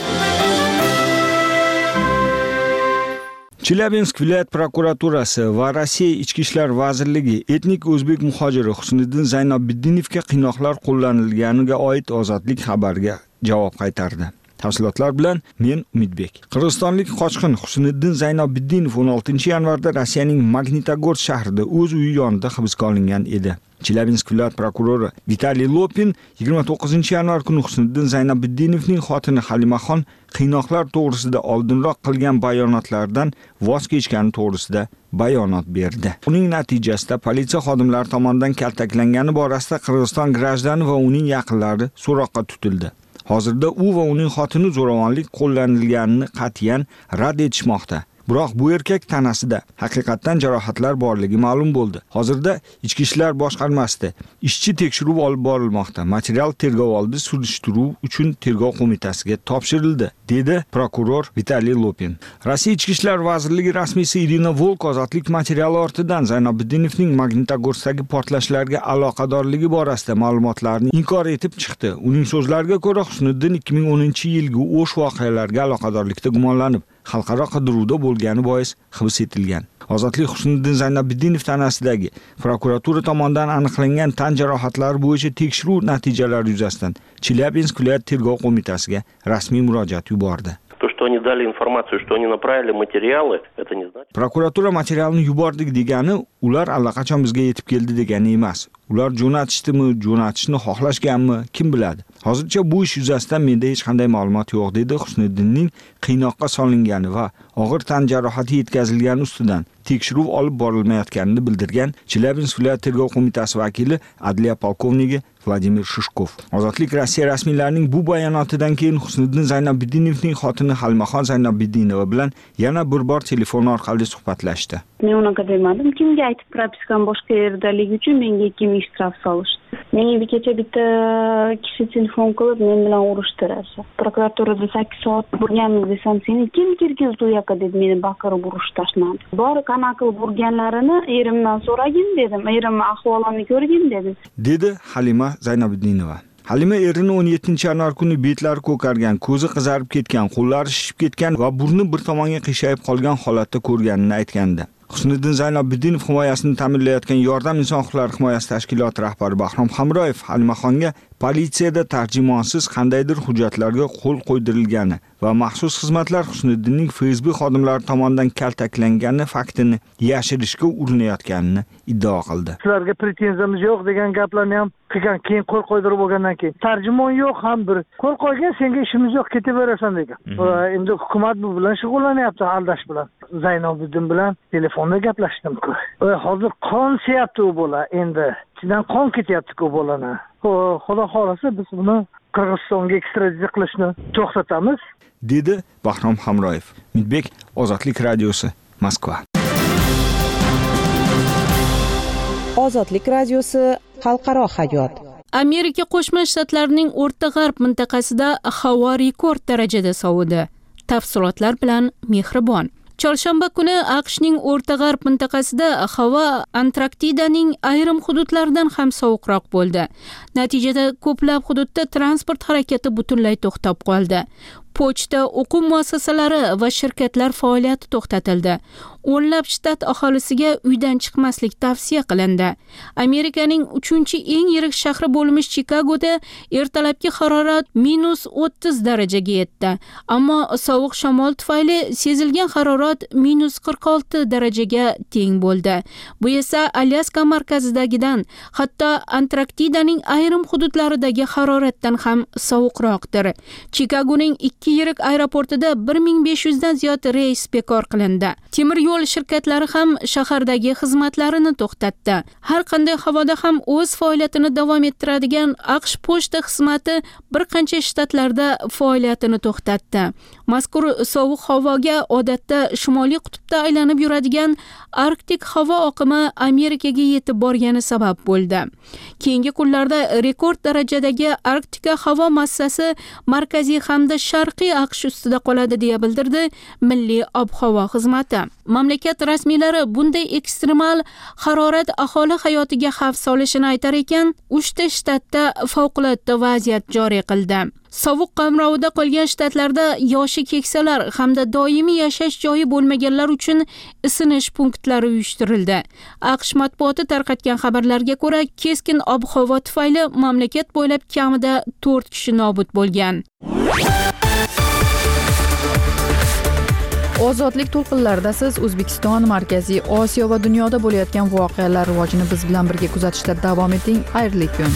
Chelyabinsk viloyat prokuraturasi va Rossiya Ichki ishlar vazirligi etnik o'zbek muhojiri Husniddin Zaynobiddinovga qiynoqlar qo'llanilganiga oid Ozodlik xabariga javob qaytardi. Tafsilotlar bilan men Umidbek. Qirg'izistonlik qochqin Husniddin Zaynobiddinov 16-yanvarda Rossiyaning Magnitogorsk shahrida o'z uyi yonida hibsga olingan edi. Chelyabinsk viloyat prokurori Vitaliy Lopin 29-yanvar kuni Husniddin Zaynobiddinovning xotini Halimaxon qiynoqlar to'g'risida oldinroq qilgan bayonotlardan voz kechgani to'g'risida bayonot berdi. Uning natijasida politsiya xodimlari tomonidan kaltaklangani borasida Qirg'iziston grajdani va uning yaqinlari so'roqqa tutildi. Hozirda u va uning xotini zo'ravonlik qo'llanilganini qat'iyan rad etishmoqda. Biroq bu erkak tanasida haqiqatan jarohatlar borligi ma'lum bo'ldi. Hozirda Ichki ishlar boshqarmasida ishchi tekshiruv olib borilmoqda. Material tergov oldi surishtiruv uchun tergov qo'mitasiga topshirildi, dedi prokuror Vitaliy Lopin. Rossiya Ichki ishlar vazirligi rasmiysi Irina Volk ozodlik materiali ortidan Zaynobiddinovning Magnitogorskdagi portlashlarga aloqadorligi borasida ma'lumotlarni inkor etib chiqdi. Uning so'zlariga ko'ra, Husniddin 2010-yilgi O'sh voqealariga aloqadorlikda gumonlanib, xalqaro qidiruvda bo'lgani bois hibs etilgan. Ozodlik Husniddin Zaynobidinov tanasidagi prokuratura tomonidan aniqlangan tan jarohatlari bo'yicha tekshiruv natijalari yuzasidan Chelyabinsk viloyat tergov qo'mitasiga rasmiy murojaat yubordi. То, что они дали информацию, что они направили материалы, это не значит. Prokuratura materialni yubordik degani, ular allaqachon bizga yetib keldi degani emas. Ular jo'natishdimi, jo'natishni xohlashganmi, kim biladi. Hozircha bu ish yuzasidan menda hech qanday ma'lumot yo'q, dedi Husniddinning qiynoqqa solingani va og'ir tan jarohati yetkazilgani ustidan tekshiruv olib borilmayotganini bildirgan Chelyabinsk viloyat tergov qo'mitasi vakili adliya polkovniki Vladimir Shishkov. Ozodlik Rossiya rasmiylarining bu bayonotidan keyin Husniddin Zaynobiddinovning xotini Halimaxon Zaynobiddinova bilan yana bir bor telefon orqali suhbatlashdi. Men unaqa demadim. Kimga aytib propiskam boshqa yerdaligi uchun menga kim ishtirok solishdi. Menga bir kecha bitta kishi telefon qilib men bilan urushdi Rossiya. Prokuraturada 8 soat bo'lganmiz desam, seni kim kirgizdi u yoqqa deb meni baqirib urush tashladi. Bor qanaqa qilib urganlarini erimdan so'ragin dedim. Erim ahvolini ko'rgin dedim. Dedi Halima Zaynobiddinova. Halima erini 17-yanvar kuni betlari ko'kargan, ko'zi qizarib ketgan, qo'llari shishib ketgan va burni bir tomonga qiyshayib qolgan holatda ko'rganini aytgandi. Husniddin Zaynobiddinov himoyasini ta'minlayotgan Yordam inson huquqlari himoyasi tashkiloti rahbari Bahrom Hamroyev Halimaxonga politsiyada tarjimonsiz qandaydir hujjatlarga qo'l qo'ydirilgani va maxsus xizmatlar Husniddinning Facebook xodimlari tomonidan kaltaklangani faktini yashirishga urinayotganini iddao qildi. Sizlarga pretenziyamiz yo'q degan gaplarni ham qilgan, keyin qo'l qo'ydirib bo'lgandan keyin tarjimon yo'q, ham bir qo'l qo'ygan, senga ishimiz yo'q, ketaverasan degan. Endi hukumat bu bilan shug'ullanyapti, aldash bilan. Zaynobiddin bilan telefonda gaplashdim. Hozir qon seyapti u bola, endi ichidan qon ketyapti-ku bolani. Xudo xolasa biz buni Qirg'izistonga ekstraditsiya qilishni to'xtatamiz, dedi Bahrom Hamroyev. Umidbek, Ozodlik radiosi, Moskva. Ozodlik radiosi, xalqaro hayot. Amerika Qo'shma Shtatlarining O'rta G'arb mintaqasida havo rekord darajada sovidi. Tafsilotlar bilan Mehribon. Chorshanba kuni AQShning O'rta G'arb mintaqasida havo Antarktidaning ayrim hududlaridan ham sovuqroq bo'ldi. Natijada ko'plab hududda transport harakati butunlay to'xtab qoldi. Pochta, o'quv muassasalari va shirkatlar faoliyati to'xtatildi. O'nlab shtat aholisiga uydan chiqmaslik tavsiya qilindi. Amerikaning 3-eng yirik shahri bo'lmish Chikagoda ertalabki harorat -30 darajaga yetdi. Ammo sovuq shamol tufayli sezilgan harorat -46 darajaga teng bo'ldi. Bu esa Alyaska markazidagidan, hatto Antarktidaning ayrim hududlaridagi haroratdan ham sovuqroqdir. Chikagoning 2 yirik aeroportida 1500 dan ziyod reys bekor qilindi. Temir yo'l shirkatlari ham shahardagi xizmatlarini to'xtatdi. Har qanday havoda ham o'z faoliyatini davom ettiradigan AQSh pochta xizmati bir qancha shtatlarda faoliyatini to'xtatdi. Mazkur sovuq havoga odatda Shimoliy qutbda aylanib yuradigan Arktik havo oqimi Amerikaga yetib borgani sabab bo'ldi. Keyingi kunlarda rekord darajadagi Arktika havo massasi markaziy hamda sharq sharqiy AQSh ustida qoladi, deya bildirdi Milliy ob-havo xizmati. Mamlakat rasmiylari bunday ekstremal harorat aholi hayotiga xavf solishini aytar ekan, 3 shtatda favqulodda vaziyat joriy qildi. Sovuq qamrovida qolgan shtatlarda yoshi keksalar hamda doimiy yashash joyi bo'lmaganlar uchun isinish punktlari uyushtirildi. AQSh matbuoti tarqatgan xabarlarga ko'ra, keskin ob-havo tufayli mamlakat bo'ylab kamida 4 kishi nobud bo'lgan. Ozodlik to'lqinlarida siz O'zbekiston, Markaziy Osiyo va dunyoda bo'layotgan voqealar rivojini biz bilan birga kuzatishda davom eting. Xayrli kun.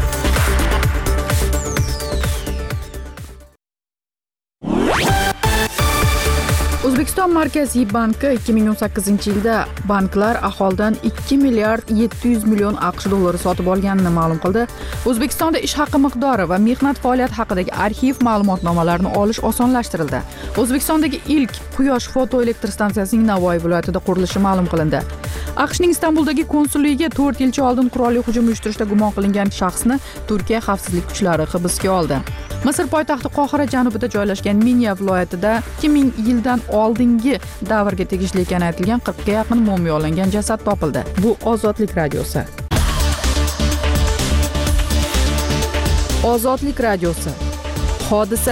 O'zbekiston Markaziy banki 2018-yilda banklar aholidan 2 milliard 700 million AQSh dollari sotib olganini ma'lum qildi. O'zbekistonda ish haqi miqdori va mehnat faoliyati haqidagi arxiv ma'lumotnomalarni olish osonlashtirildi. O'zbekistondagi ilk quyosh fotoelektr stansiyasining Navoiy viloyatida qurilishi ma'lum qilindi. AQShning Istanbuldagi konsulligiga 4 yilcha oldin qurolli hujum uyushtirishda gumon qilingan shaxsni Turkiya xavfsizlik kuchlari hibsga oldi. Misr poytaxti Qohira janubida joylashgan Minya viloyatida 2000 yildan oldingi davrga tegishli ekani aytilgan 40 ga yaqin mumiyolangan jasad topildi. Bu Ozodlik radiosi. Ozodlik radiosi. Hodisa.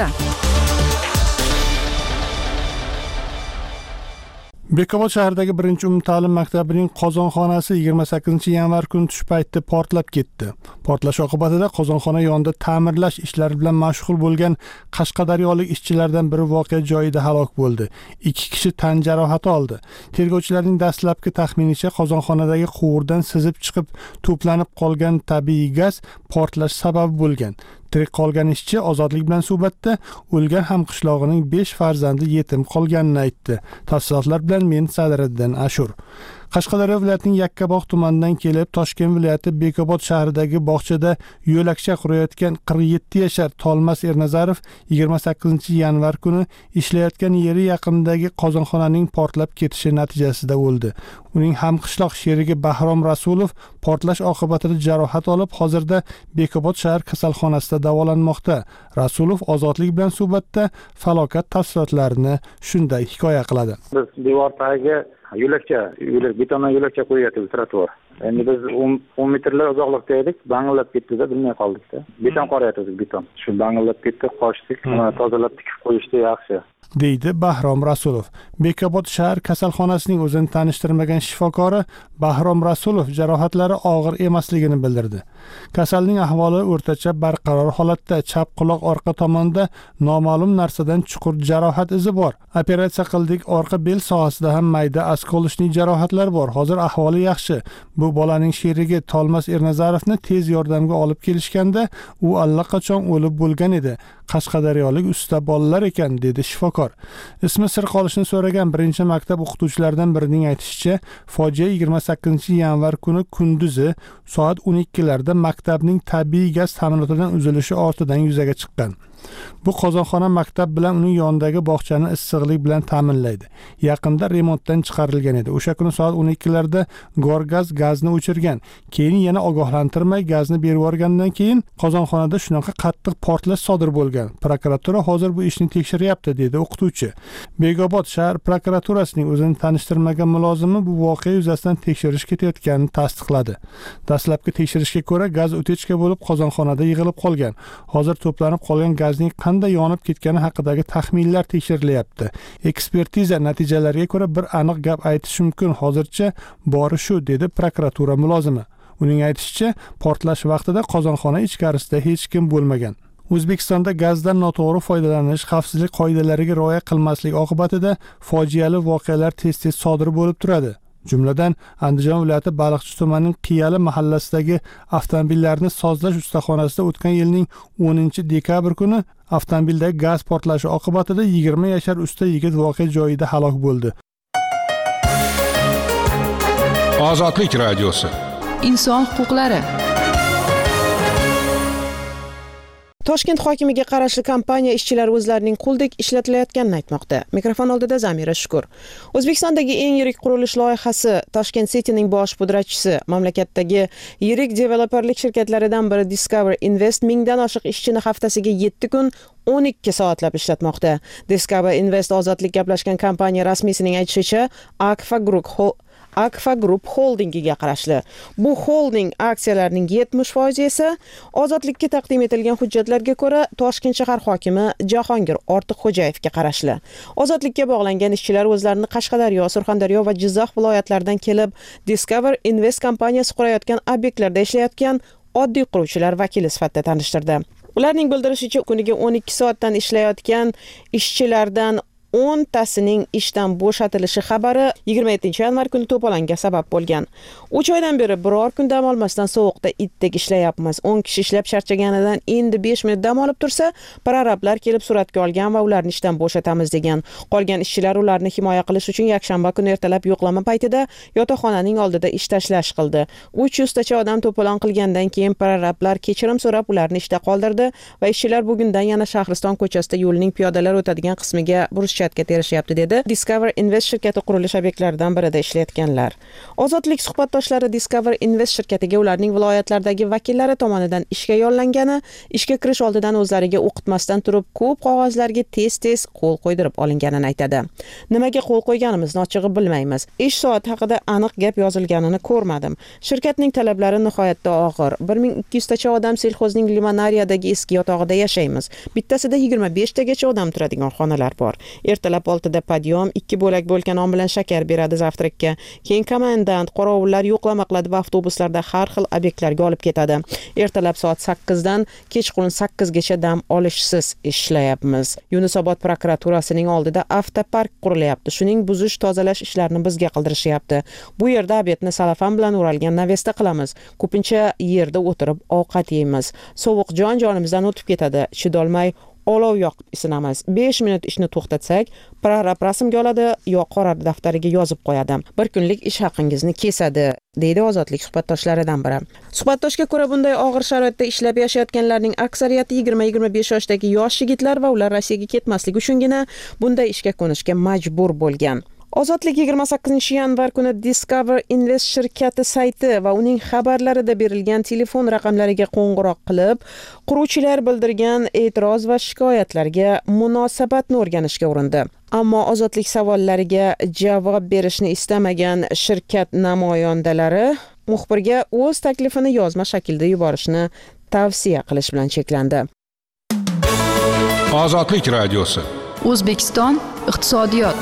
Bekobod shahridagi 1-umumta'lim maktabining qozonxonasi 28-yanvar kuni tush payti portlab ketdi. Portlash oqibatida qozonxona yonida ta'mirlash ishlari bilan mashg'ul bo'lgan qashqadaryolik ishchilardan biri voqea joyida halok bo'ldi. 2 kishi tan jarohati oldi. Tergovchilarning dastlabki taxminicha qozonxonadagi quvurdan sizib chiqib to'planib qolgan tabiiy gaz portlash sababi bo'lgan. Tirik qolgan ishchi Ozodlik bilan suhbatda o'lgan hamqishlog'ining 5 farzandi yetim qolganini aytdi. Tafsilotlar bilan men Sadiriddin Ashur. Qashqadaryo viloyatining Yakkabog' tumanidan kelib Toshkent viloyati Bekobod shahridagi bog'chada yo'lakcha qurayotgan 47 yashar Tolmas Ernazarov 28-yanvar kuni ishlayotgan yeri yaqinidagi qozonxonaning portlab ketishi natijasida o'ldi. Uning hamqishloq sherigi Bahrom Rasulov portlash oqibatida jarohat olib, hozirda Bekobod shahar kasalxonasida davolanmoqda. Rasulov Ozodlik bilan suhbatda falokat tafsilotlarini shunday hikoya qiladi. Biz devor tagiga betondan yo'lakcha qo'yyapmiz, trotuar. Endi biz 10 metrlar uzoqlikda edik, bangillab ketdi-da, bilmay qoldik-da. Beton qoryapmiz, beton. Shu bangillab ketdi, qochdik, tozalab tikib qo'yishdi yaxshi. deydi Bahrom Rasulov. Bekobod shahar kasalxonasining o'zini tanishtirmagan shifokori Bahrom Rasulov jarohatlari og'ir emasligini bildirdi. Kasalning ahvoli o'rtacha barqaror holatda, chap quloq orqa tomonda noma'lum narsadan chuqur jarohat izi bor. Operatsiya qildik, orqa bel sohasida ham mayda askolishli jarohatlar bor. Hozir ahvoli yaxshi. Bu bolaning sherigi Tolmas Ernazarovni tez yordamga olib kelishganda, u allaqachon o'lib bo'lgan edi. Qashqadaryolik usta bolalar ekan, dedi shifokor. Ismi sir qolishini so'ragan birinchi maktab o'qituvchilaridan birining aytishicha, fojia 28-yanvar kuni kunduzi soat 12larda maktabning tabiiy gaz ta'minotidan uzilishi ortidan yuzaga chiqqan. Bu qozonxona maktab bilan uning yonidagi bog'chani issiqlik bilan ta'minlaydi. Yaqinda remontdan chiqarilgan edi. O'sha kuni soat 12larda gorgaz gazni o'chirgan. Keyin yana ogohlantirmay gazni berib yuborgandan keyin qozonxonada shunaqa qattiq portlash sodir bo'lgan. Prokuratura hozir bu ishni tekshiryapti, dedi o'qituvchi. Bekobod shahar prokuraturasining o'zini tanishtirmagan mulozimi bu voqea yuzasidan tekshirish ketayotganini tasdiqladi. Dastlabki tekshirishga ko'ra, gaz o'techka bo'lib qozonxonada yig'ilib qolgan. Hozir to'planib qolgan gazning qanday yonib ketgani haqidagi taxminlar tekshirilyapti. Ekspertiza natijalariga ko'ra bir aniq gap aytish mumkin. Hozircha bori shu, dedi prokuratura mulozimi. Uning aytishicha, portlash vaqtida qozonxona ichkarisida hech kim bo'lmagan. O'zbekistonda gazdan noto'g'ri foydalanish, xavfsizlik qoidalariga rioya qilmaslik oqibatida fojiali voqealar tez-tez sodir bo'lib turadi. Jumladan, Andijon viloyati Baliqchi tumanining Qiyali mahallasidagi avtomobillarni sozlash ustaxonasida o'tgan yilning 10-dekabr kuni avtomobildagi gaz portlashi oqibatida 20 yashar usta yigit voqea joyida halok bo'ldi. Ozodlik radiosi. Inson huquqlari. Toshkent hokimiga qarashli kompaniya ishchilari o'zlarining quldek ishlatilayotganini aytmoqda. Mikrofon oldida Zamira Shukur. O'zbekistondagi eng yirik qurilish loyihasi Toshkent City'ning bosh pudratchisi, mamlakatdagi yirik developerlik shirkatlaridan biri Discover Invest mingdan oshiq ishchini haftasiga 7 kun 12 soatlab ishlatmoqda. Discover Invest ozodlik gaplashgan kompaniya rasmiysining aytishicha, Akfa Group holdingiga qarashli. Bu holding aksiyalarining 70% esa ozodlikka taqdim etilgan hujjatlarga ko'ra Toshkent shahar hokimi Jahongir Ortiqxo'jayevga qarashli. Ozodlikka bog'langan ishchilar o'zlarini Qashqadaryo, Surxondaryo va Jizzax viloyatlaridan kelib, Discover Invest kompaniyasi qurayotgan obyektlarda ishlayotgan oddiy quruvchilar vakili sifatida tanishtirdi. Ularning bildirishicha, kuniga 12 soatdan ishlayotgan ishchilardan 10 tasining ishdan bo'shatilishi xabari 27-yanvar kuni to'polonga sabab bo'lgan. 3 oydan beri biror kun dam olmasdan sovuqda itdek ishlayapmiz. 10 kishi ishlab charchaganidan endi 5 minut dam olib tursa, prorablar kelib suratga olgan va ularni ishdan bo'shatamiz degan. Qolgan ishchilar ularni himoya qilish uchun yakshanba kuni ertalab yo'qlama paytida yotoqxonaning oldida ish tashlash qildi. 300 tacha odam to'polon qilgandan keyin prorablar kechirim so'rab ularni ishda qoldirdi va ishchilar bugundan yana Shahriston ko'chasida yo'lning piyodalar o'tadigan qismiga burishchatga terishyapti dedi Discover Invest shirkati qurilish obyektlaridan birida ishlayotganlar. Ozodlik suhbatdoshlari Discover Invest shirkatiga ularning viloyatlardagi vakillari tomonidan ishga yollangani, ishga kirish oldidan o'zlariga o'qitmasdan turib ko'p qog'ozlarga tez-tez qo'l qo'ydirib olinganini aytadi. Nimaga qo'l qo'yganimizni ochig'i bilmaymiz. Ish soati haqida aniq gap yozilganini ko'rmadim. Shirkatning talablari nihoyatda og'ir. 1200 tacha odam selxozning Limonariyadagi eski yotog'ida yashaymiz. Bittasida 25 tagacha odam turadigan xonalar bor. Ertalab 6da padyom, 2 bo'lak bo'lgan non bilan shakar beradi zavtrakka. Keyin komandant, qorovullar yo'qlama qiladi va avtobuslarda har xil obyektlarga olib ketadi. Ertalab soat 8dan kechqurun 8gacha dam olishsiz ishlayapmiz. Yunusobod prokuraturasining oldida avtopark qurilyapti. Shuning buzish, tozalash ishlarini bizga qildirishyapti. Bu yerda obyektni salafan bilan o'ralgan navesta qilamiz. Ko'pincha yerda o'tirib ovqat yeymiz. Sovuq jonimizdan o'tib ketadi. Chidolmay olov yoqib isinamiz. 5 minut ishni to'xtatsak, prorab rasmga oladi yo qora daftariga yozib qo'yadi. Bir kunlik ish haqingizni kesadi, deydi ozodlik suhbatdoshlaridan biri. Suhbatdoshga ko'ra, bunday og'ir sharoitda ishlab yashayotganlarning aksariyati 20-25 yoshdagi yosh yigitlar va ular Rossiyaga ketmaslik uchungina bunday ishga qo'nishga majbur bo'lgan. Ozodlik 28-yanvar kuni Discover Invest shirkati sayti va uning xabarlarida berilgan telefon raqamlariga qo'ng'iroq qilib, quruvchilar bildirgan e'tiroz va shikoyatlarga munosabatni o'rganishga urindi. Ammo ozodlik savollariga javob berishni istamagan shirkat namoyandalari muxbirga o'z taklifini yozma shaklda yuborishni tavsiya qilish bilan cheklandi. Ozodlik radiosi. O'zbekiston iqtisodiyot.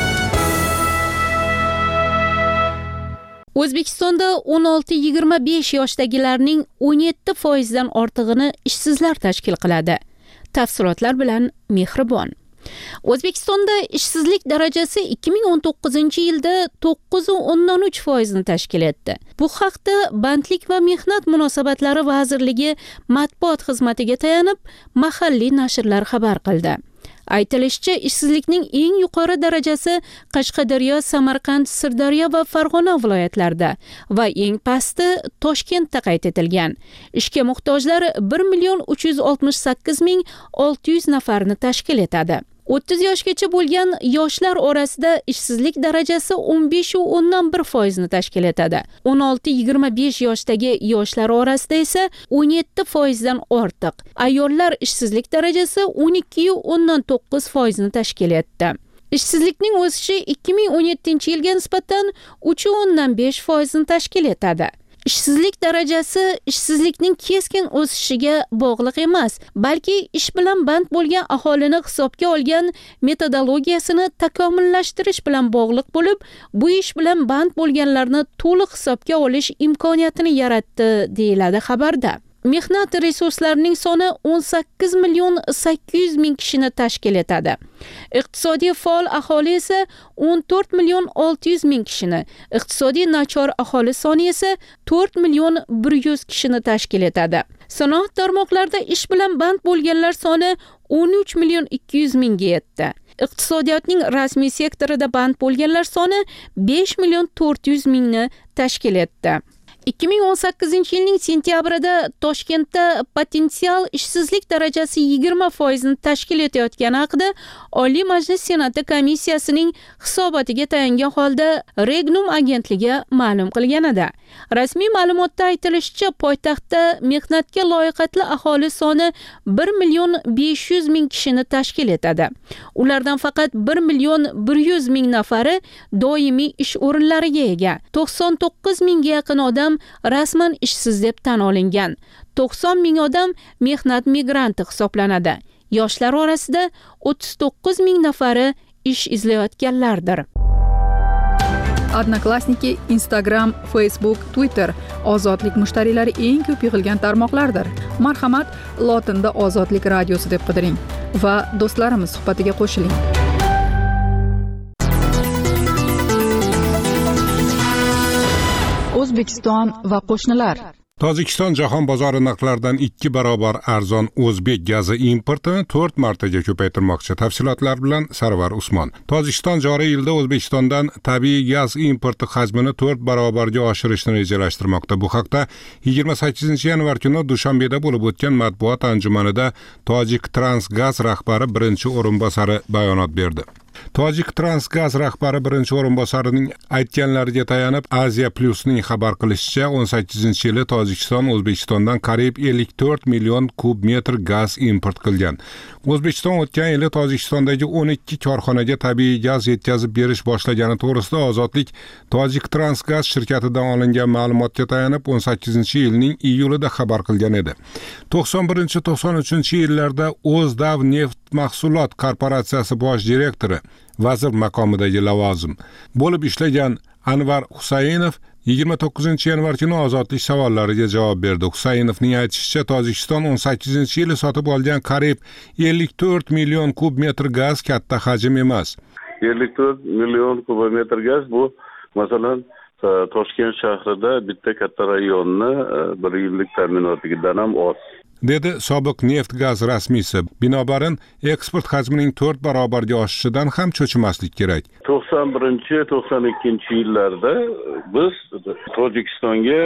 O'zbekistonda 16-25 yoshdagilarning 17% ortig'ini ishsizlar tashkil qiladi. Tafsilotlar bilan Mehribon. O'zbekistonda ishsizlik darajasi 2019-yilda 9.3% ni tashkil etdi. Bu haqda Bandlik va mehnat munosabatlari vazirligi matbuot xizmatiga tayanib, mahalliy nashrlar xabar qildi. Aytilishicha, ishsizlikning eng yuqori darajasi Qashqadaryo, Samarqand, Sirdaryo va Farg'ona viloyatlarida va eng pasti Toshkentda qayd etilgan. Ishga muhtojlar 1,368,600 nafarni tashkil etadi. 30 yoshgacha bo'lgan yoshlar orasida ishsizlik darajasi 15.1% ni tashkil etadi. 16-25 yoshdagi yoshlar orasida esa 17% dan ortiq. Ayollar ishsizlik darajasi 12.9% ni tashkil etdi. Ishsizlikning o'sishi 2017-yilga nisbatan 3.5% ni tashkil etadi. Ishsizlik darajasi ishsizlikning keskin o'sishiga bog'liq emas, balki ish bilan band bo'lgan aholini hisobga olgan metodologiyasini takomillashtirish bilan bog'liq bo'lib, bu ish bilan band bo'lganlarni to'liq hisobga olish imkoniyatini yaratdi, deyiladi xabarda. Mehnat resurslarining soni 18.800.000 kishini tashkil etadi. Iqtisodiy faol aholi esa 14.600.000 kishini, iqtisodiy nachor aholi soni esa 4.100.000 kishini tashkil etadi. Sanoat tarmoqlarida ish bilan band bo'lganlar soni 13.200.000 ga yetdi. Iqtisodiyotning rasmiy sektorida band bo'lganlar soni 5.400.000 ni tashkil etdi. 2018-yilning sentyabrida Toshkentda potensial ishsizlik darajasi 20% tashkil etayotgani haqida Oliy Majlis Senati komissiyasining hisobotiga tayangan holda Regnum agentligi ma'lum qilgan edi. Rasmiy ma'lumotda aytilishicha, poytaxtda mehnatga loyiqatli aholi soni 1,500,000 kishini tashkil etadi. Ulardan faqat 1,100,000 nafari doimiy ish o'rinlariga ega. 99,000 ga yaqin odam rasman ishsiz deb tan olingan. 90,000 odam mehnat migranti hisoblanadi. Yoshlar orasida 39,000 nafari ish izlayotganlardir. Odnoklassniki, Instagram, Facebook, Twitter ozodlik mushtariylari eng ko'p yig'ilgan tarmoqlardir. Marhamat, lotinda Ozodlik radiosi deb qidiring va do'stlarimiz suhbatiga qo'shiling. O'zbekiston va qo'shnilar. Tojikiston jahon bozori narxlaridan 2 barobar arzon o'zbek gazi importini 4 martaga ko'paytirmoqchi. Tafsilotlar bilan Sarvar Usmon. Tojikiston joriy yilda O'zbekistondan tabiiy gaz importi hajmini 4 barobarga oshirishni rejalashtirmoqda. Bu haqda 28-yanvar kuni Dushanbeda bo'lib o'tgan matbuot anjumanida Tojik Transgaz rahbari birinchi o'rinbosari bayonot berdi. Tojik Transgaz rahbari birinchi o'rinbosarining aytganlariga tayanib, Asia Plus'ning xabar qilishicha, 18-yili Tojikiston O'zbekistondan qariyb 54 million kub metr gaz import qilgan. O'zbekiston o'tgan yili Tojikistondagi 12 korxonaga tabiiy gaz yetkazib berish boshlagani to'g'risida Ozodlik Tojik Transgaz shirkatidan olingan ma'lumotga tayanib 18-yilning iyulida xabar qilgan edi. 91-93-yillarda O'zdav neft mahsulot korporatsiyasi bosh direktori, vazir maqomidagi lavozim bo'lib ishlagan Anvar Husaynov 29-yanvar kuni Ozodlik savollariga javob berdi. Husaynovning aytishicha, Tojikiston 18-yili sotib olgan qariyb 54 million kub metr gaz katta hajm emas. 54 million kub metr gaz bu, masalan, Toshkent shahrida bitta katta rayonni bir yillik ta'minotidan ham oz, dedi sobiq neft gaz rasmiysi. Binobarin, eksport hajmining 4 barobarga oshishidan ham cho'chimaslik kerak. 91-92 yillarda biz Tojikistonga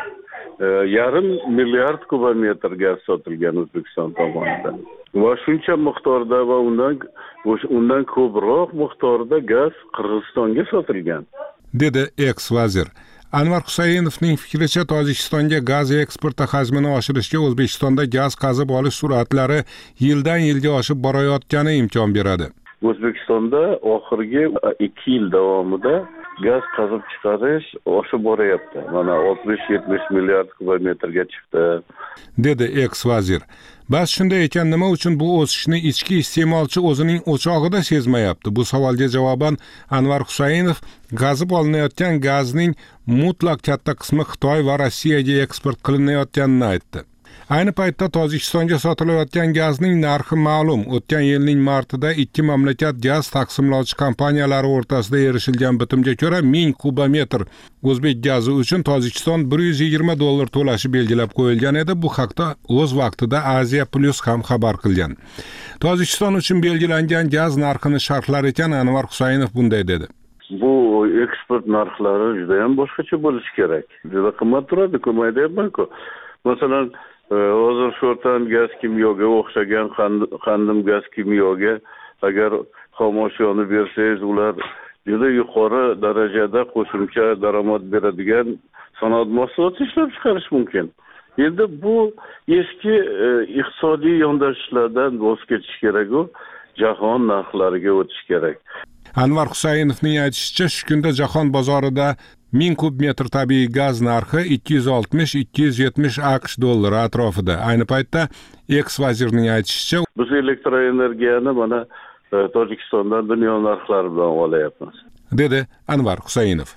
yarim milliard kubometr gaz sotilgan O'zbekiston tomonidan. Va shuncha miqdorda va undan ko'proq miqdorda gaz Qirg'izistonga sotilgan, dedi eks-vazir. Anvar Husaynovning fikricha, Tojikistonga gaz eksporti hajmini oshirishga O'zbekistonda gaz qazib olish sur'atlari yildan yilga oshib borayotgani imkon beradi. O'zbekistonda oxirgi 2 yil davomida gaz qazib chiqarish oshib boryapti. Mana 60-70 milliard kubometrga chiqdi, dedi eks-vazir. Bas shunday ekan, nima uchun bu o'sishni ichki iste'molchi o'zining o'chog'ida sezmayapti? Bu savolga javoban Anvar Husaynov qazib olinayotgan gazning mutlaq katta qismi Xitoy va Rossiyaga eksport qilinayotganini aytdi. Ayni paytda Tojikistonga sotilayotgan gazning narxi ma'lum. O'tgan yilning martida ikki mamlakat gaz taqsimlovchi kompaniyalari o'rtasida erishilgan bitimga ko'ra 1000 kubometr o'zbek gazi uchun Tojikiston $120 to'lashi belgilab qo'yilgan edi. Bu haqda o'z vaqtida Asia Plus ham xabar qilgan. Tojikiston uchun belgilangan gaz narxini sharhlar ekan Anvar Husaynov bunday dedi. Bu eksport narxlari juda ham boshqacha bo'lishi kerak. Juda qimmat turadi, ko'mayapman-ku. Masalan, hozir sho'rtan gaz kimyoga o'xshagan qandim gaz kimyoga agar xomashyoni bersangiz, ular juda yuqori darajada qo'shimcha daromad beradigan sanoat mahsuloti ishlab chiqarish mumkin. Endi bu eski iqtisodiy yondashishlardan voz kechish kerak, u jahon narxlariga o'tish kerak. Anvar Husaynovning aytishicha, shu kunda jahon bozorida 1000 kub metr tabiiy gaz narxi 260-270 AQSh dollari atrofida. Ayni paytda eks-vazirning aytishicha, biz elektroenergiyani mana Tojikistondan dunyo narxlari bilan olyapmiz, dedi Anvar Husaynov.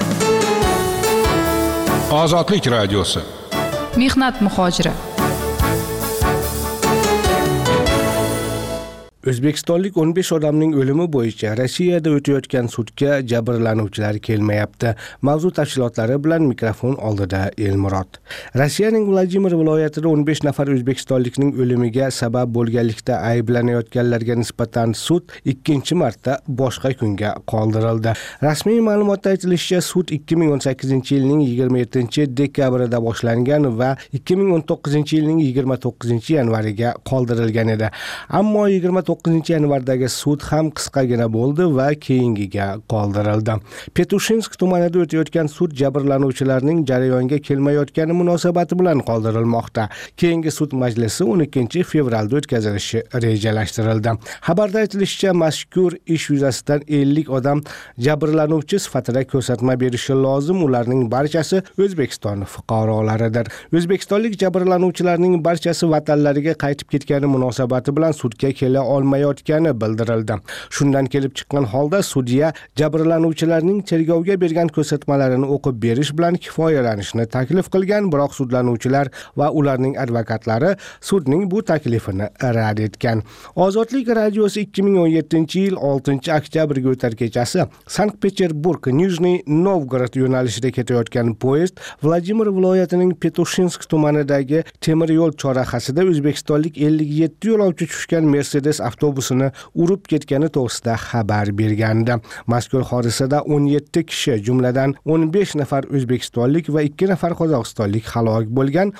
Ozodlik radiosi. Mehnat muhojiri. O'zbekistonlik 15 odamning o'limi bo'yicha Rossiyada o'tayotgan sudga jabrlanuvchilar kelmayapti. Mavzu tafsilotlari bilan mikrofon oldida Elmurod. Rossiyaning Vladimir viloyatida 15 nafar o'zbekistonlikning o'limiga sabab bo'lganlikda ayblanayotganlarga nisbatan sud ikkinchi marta boshqa kunga qoldirildi. Rasmiy ma'lumotda aytilishicha, sud 2018-yilning 27-dekabrida boshlangan va 2019-yilning 29-yanvariga qoldirilgan edi. Ammo 29-yanvardagi sud ham qisqagina bo'ldi va keyingiga qoldirildi. Petushinsk tumanida o'tayotgan sud jabrlanuvchilarning jarayonga kelmayotgani munosabati bilan qoldirilmoqda. Keyingi sud majlisi 12 fevralda o'tkazilishi rejalashtirildi. Xabarda aytilishicha, mazkur ish yuzasidan 50 odam jabrlanuvchi sifatida ko'rsatma berishi lozim. Ularning barchasi O'zbekiston fuqarolaridir. O'zbekistonlik jabrlanuvchilarning barchasi vatanlariga qaytib ketgani munosabati bilan sudga kela olmayotgani bildirildi. Shundan kelib chiqqan holda sudya jabrlanuvchilarning tergovga bergan ko'rsatmalarini o'qib berish bilan kifoyalanishni taklif qilgan, biroq sudlanuvchilar va ularning advokatlari sudning bu taklifini rad etgan. Ozodlik radiosi 2017-yil 6-oktyabrga o'tar kechasi Sankt-Peterburg Nijniy Novgorod yo'nalishida ketayotgan poyezd Vladimir viloyatining Petushinsk tumanidagi temir yo'l chorrahasida o'zbekistonlik 57 yo'lovchi tushgan Mercedes avtobusini urib ketgani to'g'risida xabar bergandi. Mazkur hodisada 17 kishi, jumladan 15 nafar o'zbekistonlik va 2 nafar qozog'istonlik halok bo'lgan,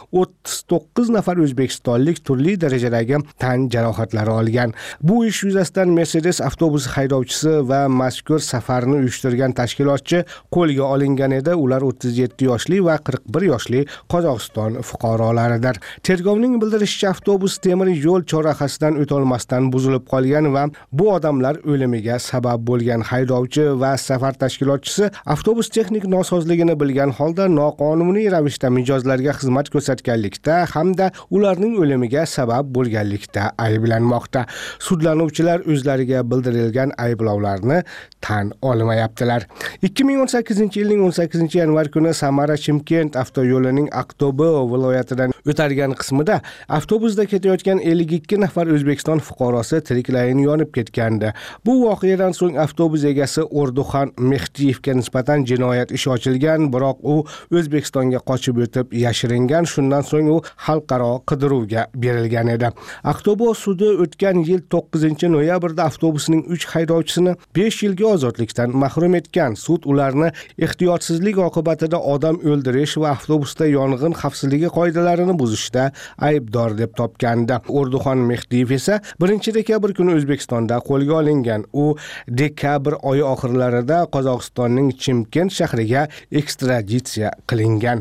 39 nafar o'zbekistonlik turli darajadagi tan jarohatlari olgan. Bu ish yuzasidan Mercedes avtobusi haydovchisi va mazkur safarni uyushtirgan tashkilotchi qo'lga olingan edi. Ular 37 yoshli va 41 yoshli Qozog'iston fuqarolaridir. Tergovning bildirishicha, avtobus temir yo'l chorrahasidan o'tolmasdan buzilib qolgan va bu odamlar o'limiga sabab bo'lgan. Haydovchi va safar tashkilotchisi avtobus texnik nosozligini bilgan holda noqonuniy ravishda mijozlarga xizmat ko'rsatganlikda hamda ularning o'limiga sabab bo'lganlikda ayblanmoqda. Sudlanuvchilar o'zlariga bildirilgan ayblovlarni tan olmayaptilar. 2018-yilning 18-yanvar kuni Samara-Chimkent avtoyo'lining Aqto'be viloyatidan o'tadigan qismida avtobusda ketayotgan 52 nafar O'zbekiston fuqarosi tiriklayin yonib ketgandi. Bu voqeadan so'ng avtobus egasi Orduxon Mehdiyevga nisbatan jinoyat ishi ochilgan, biroq u O'zbekistonga qochib o'tib yashiringan. Shundan so'ng u xalqaro qidiruvga berilgan edi. Aqto'be sudi o'tgan yil 9-noyabrda avtobusning 3 haydovchisini 5 yilga ozodlikdan mahrum etgan. Sud ularni ehtiyotsizlik oqibatida odam o'ldirish va avtobusda yong'in xavfsizligi qoidalarini buzishda aybdor deb topgandi. Orduxon Mehdiyev esa 1-dekabr kuni O'zbekistonda qo'lga olingan. U dekabr oyi oxirlarida Qozog'istonning Chimkent shahriga ekstraditsiya qilingan.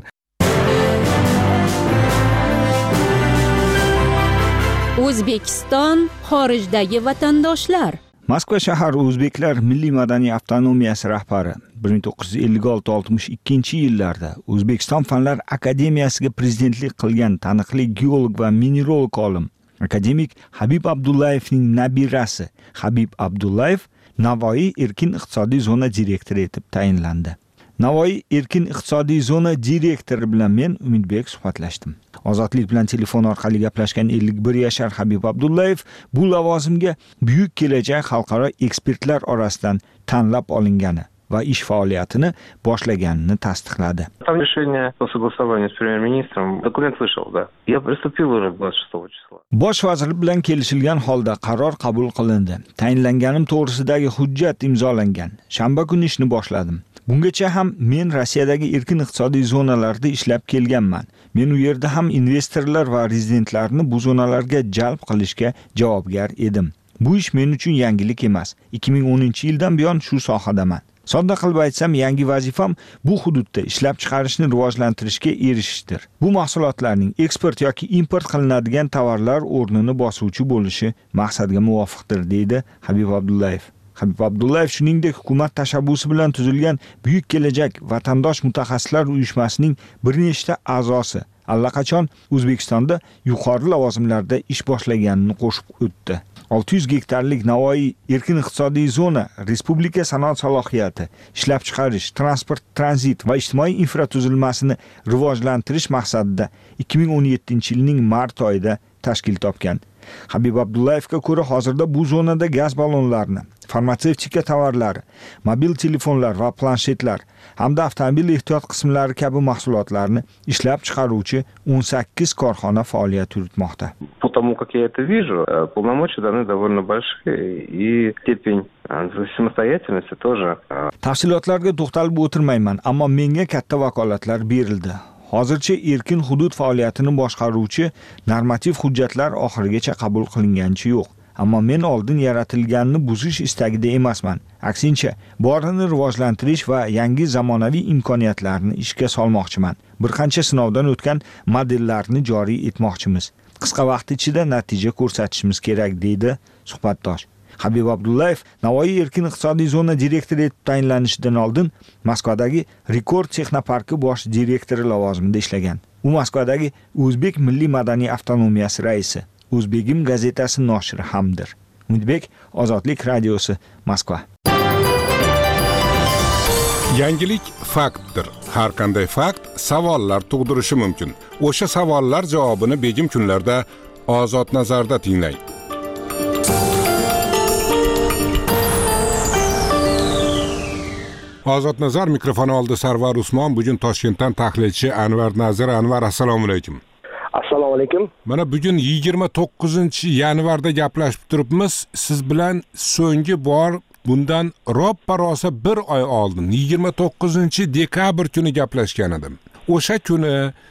O'zbekiston xorijdagi vatandoshlar. Moskva shahar o'zbeklar milliy madaniy avtonomiyasi rahbari 1956-62-yillarda O'zbekiston Fanlar akademiyasiga prezidentlik qilgan taniqli geolog va mineralog olim akademik Habib Abdullayevning nabirasi Habib Abdullayev Navoiy erkin iqtisodiy zona direktori etib tayinlandi. Navoiy erkin iqtisodiy zona direktori bilan men Umidbek suhbatlashdim. Ozodlik bilan telefon orqali gaplashgan 51 yashar Habib Abdullayev bu lavozimga buyuk kelajak xalqaro ekspertlar orasidan tanlab olingani va ish faoliyatini boshlaganini tasdiqladi. Там решение по согласованию с премьер-министром. Документ вышел, да. Я приступил уже 26 числа. Bosh vazir bilan kelishilgan holda qaror qabul qilindi. Tayinlanganim to'g'risidagi hujjat imzolangan. Shanba kuni ishni boshladim. Bungacha ham men Rossiyadagi erkin iqtisodiy zonalarda ishlab kelganman. Men u yerda ham investorlar va rezidentlarni bu zonalarga jalb qilishga javobgar edim. Bu ish men uchun yangilik emas. 2010-yildan buyon shu sohadaman. Sodda qilib aytsam, yangi vazifam bu hududda ishlab chiqarishni rivojlantirishga erishishdir. Bu mahsulotlarning eksport yoki import qilinadigan tovarlar o'rnini bosuvchi bo'lishi maqsadga muvofiqdir, deydi Habib Abdullayev. Habib Abdullayev shuningdek hukumat tashabbusi bilan tuzilgan Buyuk kelajak vatandosh mutaxassislar uyushmasining bir nechta a'zosi allaqachon O'zbekistonda yuqori lavozimlarda ish boshlaganini qo'shib o'tdi. 600 gektarlik Navoiy erkin iqtisodiy zona respublika sanoat salohiyati, ishlab chiqarish, transport, tranzit va ijtimoiy infratuzilmasini rivojlantirish maqsadida 2017-yilning mart oyida tashkil topgan. Habib Abdullayevga ko'ra, hozirda bu zonada gaz ballonlarini, farmatsevtika tovarlari, mobil telefonlar va planshetlar hamda avtomobil ehtiyot qismlari kabi mahsulotlarni ishlab chiqaruvchi 18 korxona faoliyat yuritmoqda. Потому как я это вижу, полномочия даны довольно большие и степень самостоятельности тоже. Tafsilotlarga to'xtalib o'tirmayman, ammo menga katta vakolatlar berildi. Hozircha erkin hudud faoliyatini boshqaruvchi normativ hujjatlar oxirigacha qabul qilinganicha yo'q. Ammo men oldin yaratilganini buzish istagida emasman. Aksincha, borini rivojlantirish va yangi zamonaviy imkoniyatlarni ishga solmoqchiman. Bir qancha sinovdan o'tgan modellarni joriy etmoqchimiz. Qisqa vaqt ichida natija ko'rsatishimiz kerak, deydi suhbatdosh. Habib Abdullayev Navoiy erkin iqtisodiy zona direktori etib tayinlanishidan oldin Moskvadagi Rekord texnoparki bosh direktori lavozimida ishlagan. U Moskvadagi O'zbek milliy madaniy avtonomiyasi raisi, O'zbegim gazetasi noshiri hamdir. Umidbek, Ozodlik radiosi, Moskva. Yangilik faktdir. Har qanday fakt savollar tug'dirishi mumkin. O'sha savollar javobini begim kunlarda Ozod nazarda tinglang. Ozod nazar mikrofoni oldi Sarvar Usmon. Bugun Toshkentdan tahlilchi Anvar Nazir. Anvar, assalomu alaykum. Assalomu alaykum. Mana bugun 29-yanvarda gaplashib turibmiz. Siz bilan so'nggi bor bundan ro'ppa-rosa bir oy oldin 29-dekabr kuni gaplashgan edim. O'sha kuni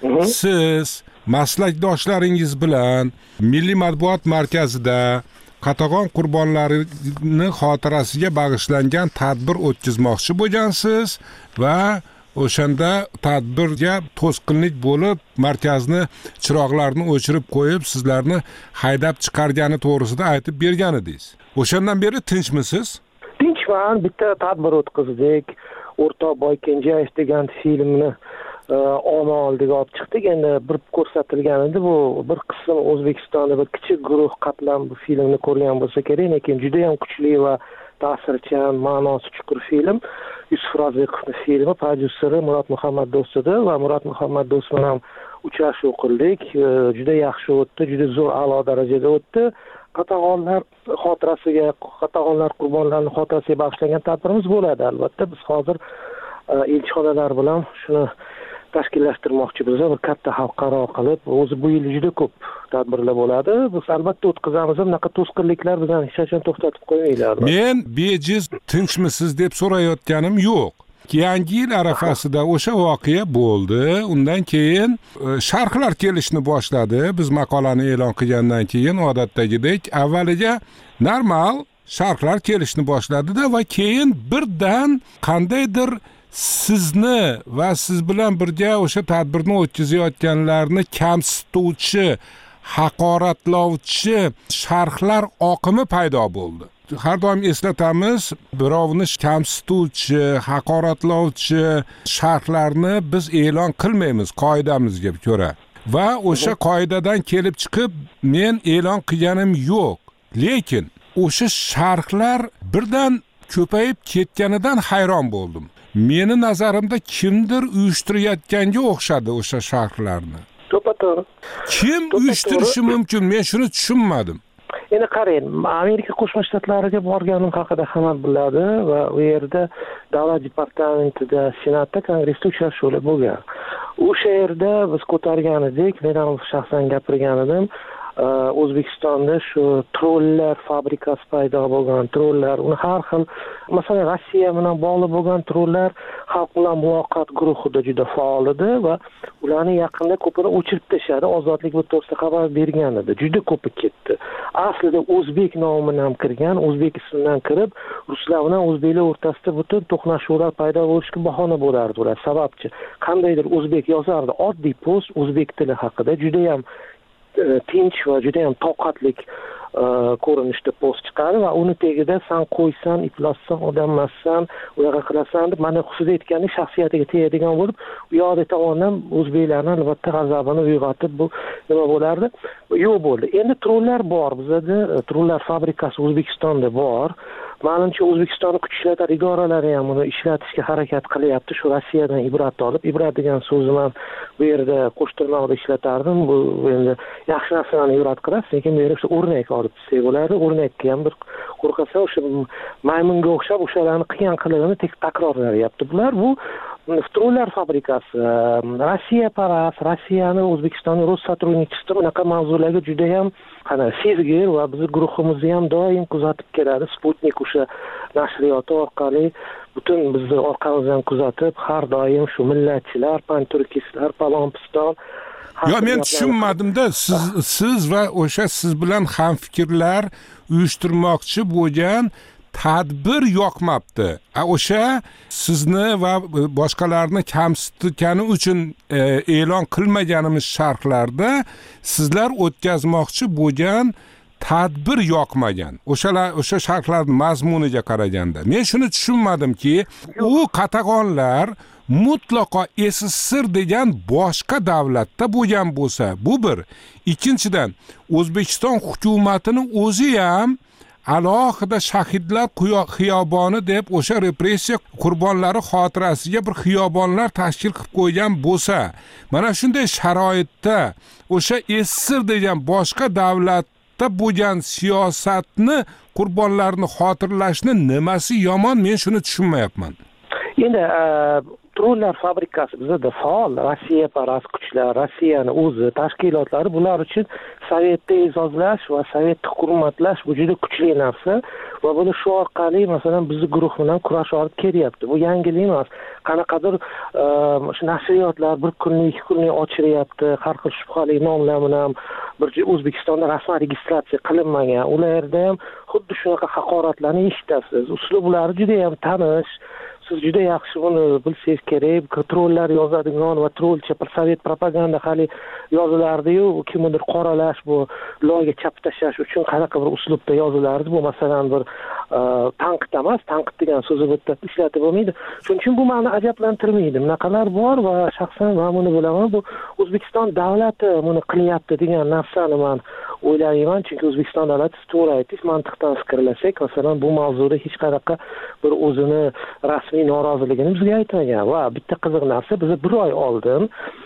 siz maslakdoshlaringiz bilan Milliy matbuot markazida Qatag'on qurbonlarining xotirasiga bag'ishlangan tadbir o'tkazmoqchi bo'lgansiz va o'shanda tadbirga to'sqinlik bo'lib, markazni chiroqlarini o'chirib qo'yib, sizlarni haydab chiqargani to'g'risida aytib bergan edingiz. O'shandan beri tinchmisiz? Tinchman, bitta tadbir o'tkazdik. O'rtoq Boykenjayev degan filmni ona oldiga olib chiqdik. Endi bir ko'rsatilgan edi, bu bir qism O'zbekistonda bir kichik guruh qatlam bu filmni ko'rgan bo'lsa kerak, lekin juda ham kuchli va ta'sirchan, ma'nosi chuqur film. Yusuf Roziqovning filmi, prodyuseri Murod Muhammad Do'stdir va Murod Muhammad Do'st bilan uchrashuv qildik. Juda yaxshi o'tdi, juda zo'r, a'lo darajada o'tdi. Qatag'onlar xotirasiga, Qatag'onlar qurbonlarining xotirasiga bag'ishlangan tadbirimiz bo'ladi albatta. Biz hozir elchixonalar bilan shuni tashkillashtirmoqchimiz. Bir katta xalqaro qilib, o'zi bu yil juda ko'p tadbirlar bo'ladi. Biz albatta o'tkazamiz. Bunaqa to'sqinliklar bizdan hech qachon to'xtatib qo'ymaylar. Men bejiz tinchmisiz deb so'rayotganim yo'q. Yangi yil arafasida o'sha voqea bo'ldi. Undan keyin sharhlar kelishni boshladi. Biz maqolani e'lon qilgandan keyin odatdagidek avvaliga normal sharhlar kelishni boshladi-da va keyin birdan qandaydir sizni va siz bilan birga o'sha tadbirni o'tkazayotganlarni kamsituvchi, haqoratlovchi sharhlar oqimi paydo bo'ldi. Har doim eslatamiz, birovni kamsituvchi, haqoratlovchi sharhlarni biz e'lon qilmaymiz qoidamizga ko'ra. Va o'sha qoidadan kelib chiqib men e'lon qilganim yo'q. Lekin o'sha sharhlar birdan ko'payib ketganidan hayron bo'ldim. Meni nazarimda kimdir uyushtirayotganga o'xshadi o'sha sharhlarni. To'g'ri. Kim uyushtirishi mumkin? Men shuni tushunmadim. Endi qarang, Amerika Qo'shma Shtatlariga borganim haqida hamma biladi va u yerda davlat departamentida, senatda, kongressda uchrashuvlar bo'lgan. O'sha yerda biz ko'targan edik, men ham shaxsan gapirgan edim. O'zbekistonda shu trollar fabrikasi paydo bo'lgan, trollar, uni har xil, masalan, Rossiya bilan bog'liq bo'lgan trollar xalq bilan muloqot guruhida juda faol edi va ularni yaqinda ko'pini o'chirib tashladi. Ozodlik bu to'g'risida xabar bergan edi. Juda ko'pi ketdi. Aslida o'zbek nomidan ham kirgan, o'zbek ismidan kirib, ruslar bilan o'zbeklar o'rtasida butun to'qnashuvlar paydo bo'lishiga bahona bo'lardi ular. Sababchi, qandaydir o'zbek yozardi, oddiy post o'zbek tili haqida juda ham tinch va juda ham toqatlik ko'rinishda post chiqadi va uni tagida san qo'ysan, iflossan, odammassan, unaqa qilasan deb mana xususida aytganda shaxsiyatiga tegadigan bo'lib, u yoqda tomonidan o'zbeklarni albatta g'azabini uyg'otib bu nima bo'lardi? Yo'q bo'ldi. Endi trollar bor bizda, trollar fabrikasi O'zbekistonda bor Ma'lumcha O'zbekiston kuch ishlatma idoralari ham uni ishlatishga harakat qilyapti. Shu Rossiyadan ibrat olib, ibrat degan so'zim ham bu yerda qo'shtirnoqda ishlatardim. Bu endi yaxshi narsani ibrat qilasiz, lekin bu yerda o'rnak olib desak bo'ladi. O'rnakka ham bir qo'rqasa o'sha maymunga o'xshab o'shalarni qilgan qilig'ini takrorlayapti. Bular bu Trollar fabrikasi, Rossiya parast, Rossiyani O'zbekistonning Rossotrugnичество bunaqa mavzularga juda ham sezgir va bizning guruhimizni ham doim kuzatib keladi. Sputnik o'sha nashriyoti orqali butun bizni orqamizdan kuzatib, har doim shu millatchilar, panturkistlar, palonpiston. Yo, men tushunmadimda, siz va o'sha siz bilan hamfikrlar uyushtirmoqchi bo'lgan tadbir yoqmabdi. O'sha sizni va boshqalarni kamsitgani uchun e'lon qilmaganimiz sharhlarda sizlar o'tkazmoqchi bo'lgan tadbir yoqmagan. O'sha sharhlarning mazmuniga qaraganda men shuni tushunmadimki, u qatag'onlar mutlaqo SSR degan boshqa davlatda bo'lgan bo'lsa, bu bir. Ikkinchidan, O'zbekiston hukumatini o'zi ham alohida shahidlar xiyoboni deb o'sha repressiya qurbonlari xotirasiga bir xiyobonlar tashkil qilib qo'ygan bo'lsa, mana shunday sharoitda o'sha SSR degan boshqa davlatda bo'lgan siyosatni, qurbonlarni xotirlashni nimasi yomon, men shuni tushunmayapman. Endi Trollar fabrikasi bizda faol Rossiya parast kuchlar, Rossiyani o'zi tashkilotlari bular uchun sovetni e'zozlash va sovetni hurmatlash bu juda kuchli narsa va buni shu orqali masalan bizning guruh bilan kurash olib kelyapti. Bu yangilik emas. Qanaqadir shu nashriyotlar bir kunlik, ikki kunlik ochiryapti, har xil shubhali nomlar bilan bir O'zbekistonda rasman registratsiya qilinmagan. Ularda ham xuddi shunaqa haqoratlarni eshitasiz. Uslublari juda ham tanish. Siz juda yaxshi buni bilsangiz kerak. Trollar yozadigan va trolcha sovet propaganda hali yozilardi-yu, kimnidir qoralash, bu loyiga chap tashlash uchun qanaqa bir uslubda yozilardi. Bu masalan bir tanqid emas, tanqid degan so'zni bitta ishlatib bo'lmaydi. Shuning uchun bu meni ajablantirmaydi. Bunaqalar bor va shaxsan men buni bilaman. Bu O'zbekiston davlati buni qilyapti degan narsani men o'ylayman, chunki O'zbekiston davlati to'g'ri aytish mantiqdan fikrlasak, masalan bu mavzuda hech qanaqa bir o'zini rasmiy noroziligini bizga aytmagan va bitta qiziq narsa, biz bir oy oldin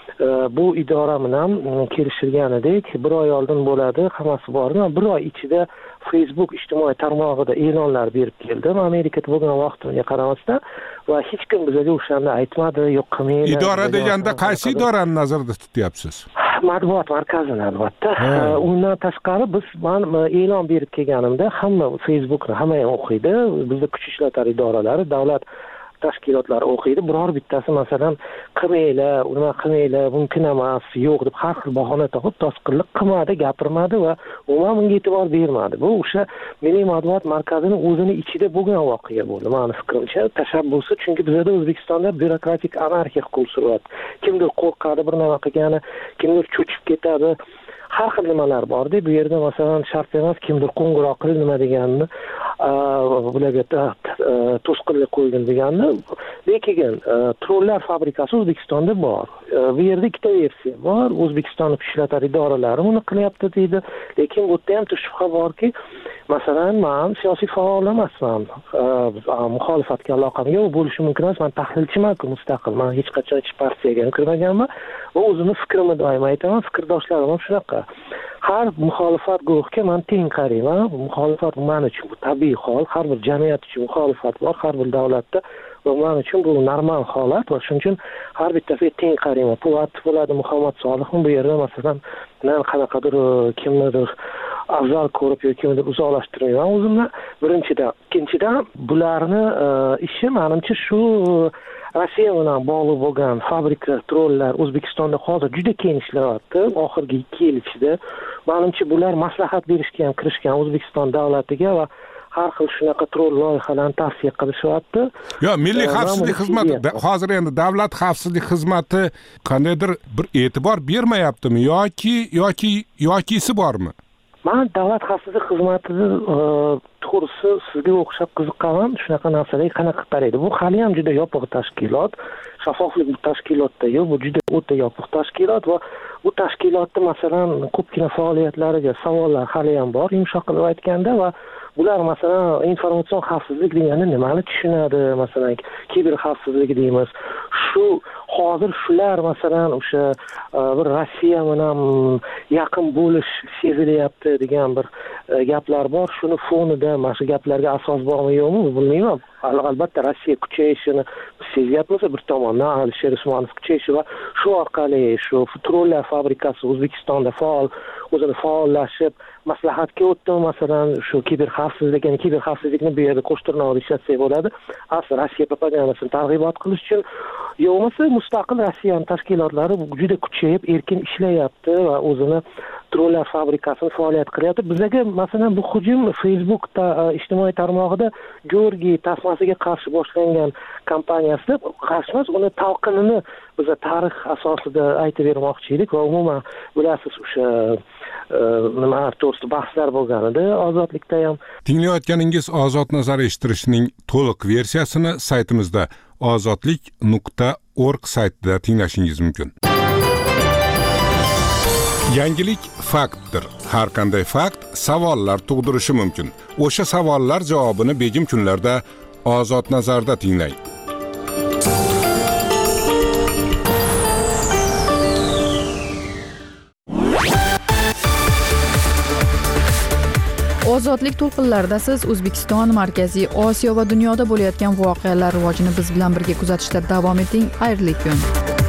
bu idora bilan kelishilgan edik. Bir oy oldin bo'ladi, hammasi bor. Bir oy ichida Facebook ijtimoiy tarmog'ida e'lonlar berib keldim. Amerikada bo'lgan vaqtimga qaramasdan va hech kim bizga o'shanda aytmadi, yo'q qilmaydi. Idora deganda qaysi idorani nazarda tutyapsiz? Matbuot markazini albatta. Undan tashqari men e'lon berib kelganimda hamma Facebookni hamma ham o'qiydi. Bizda kuch ishlatma idoralari, davlat tashkilotlari o'qiydi. Biror bittasi masalan qilmaylar, nima qilmaylar, mumkin emas, yo'q deb har xil bahona topib to'sqinlik qilmadi, gapirmadi va umuman bunga e'tibor bermadi. Bu o'sha Milliy matbuot markazini o'zini ichida bo'lgan voqea bo'ldi. Meni fikrimcha tashabbusi, chunki bizda O'zbekistonda byurokratik anarxiya hukm suryapti. Kimdir qo'rqadi bir nima qilgani, kimdir cho'chib ketadi. Har xil nimalar bor-da. Bu yerda masalan shart emas, kimdir qo'ng'iroq qilib nima deganini, bularga to'sqinlik qo'ygan deganini. Lekin trollar fabrikasi O'zbekistonda bor. Bu yerda ikkita versiya bor. O'zbekiston kuch ishlatma idoralari buni qilyapti deydi. Lekin bu yerda ham shubha borki, masalan, men siyosiy faol emasman. Muxolifatga aloqam yo'q bo'lishi mumkin emas. Men tahlilchiman-ku, mustaqil. Men hech qachon hech partiyaga kirmaganman va o'zimning fikrimni doim aytaman. Fikrdoshlarim ham shunaqa. Har muxolifat guruhiga men teng qarayman. Muxolifat men uchun bu tabiiy hol, har bir jamiyat uchun muxolifat bor, har bir davlatda va men uchun bu normal holat va shuning uchun har bittasiga teng qarayman. Po'latov bo'ladi, Muhammad Solihov bu yerda masalan men qanaqadir kimnidir afzal ko'rib yoki kimnidir uzoqlashtirmayman o'zimni. Birinchidan, ikkinchidan bularni ishi menimcha shu Rossiya bilan bog'liq bo'lgan fabrika trollar O'zbekistonda hozir juda keng ishlayapti. Oxirgi 2 yil ichida menimcha bular maslahat berishga ham kirishgan O'zbekiston davlatiga va har xil shunaqa troll loyihalarni tavsiya qilishyapti. Yo, Milliy xavfsizlik xizmati hozir endi davlat xavfsizlik xizmati qandaydir bir e'tibor bermayaptimi yoki yokisi bormi? man davlat xavfsizlik xizmatida to'g'risi sizga o'xshab qiziqqanman shunaqa narsalarga qanaqa qaraydi. Bu hali ham juda yopiq tashkilot, shaffoflik bu tashkilotda yo'q, bu juda o'ta yopiq tashkilot va bu tashkilotda masalan ko'pgina faoliyatlariga savollar hali ham bor, yumshoq qilib aytganda, va bular masalan informatsion xavfsizlik degani nimani tushunadi, masalan kiber xavfsizlik deymiz. Shu hozir shular masalan o'sha bir Rossiya bilan yaqin bo'lish sezilyapti degan bir gaplar bor. Shuni fonida mana shu gaplarga asos bormi yo'qmi bilmayman. Albatta Rossiya kuchayishini sezyapmiz bir tomondan, Alisher Usmonov kuchayishi va shu orqali shu trollar fabrikasi O'zbekistonda o'zini faollashib maslahatga o'tdi. Masalan shu kiber xavfsizlikni bu yerda qo'shtirnoq ishlatsak bo'ladi. Asli Rossiya propagandasini targ'ibot qilish uchun yo'qmasa mustaqil Rossiya tashkilotlari juda kuchayib erkin ishlayapti va o'zini trollar fabrikasini faoliyat qilyapti. Bizga masalan bu hujum Facebookda ijtimoiy tarmog'ida Georgiy tasmasiga qarshi boshlangan kampaniyasida qarshi emas, uni talqinini biz tarix asosida aytib bermoqchi edik va umuman bilasiz o'sha nima to'g'risida bahslar bo'lgan edi ozodlikda ham. Tinglayotganingiz Ozod nazar eshittirishning to'liq versiyasini saytimizda ozodlik.org saytida tinglashingiz mumkin. Yangilik faktdir. Har qanday fakt savollar tug'dirishi mumkin. O'sha savollar javobini begim kunlarda Ozod nazarda tinglang. Ozodlik to'lqinlarida siz O'zbekiston, Markaziy Osiyo va dunyoda bo'layotgan voqealar rivojini biz bilan birga kuzatishda davom eting. Xayrli kun.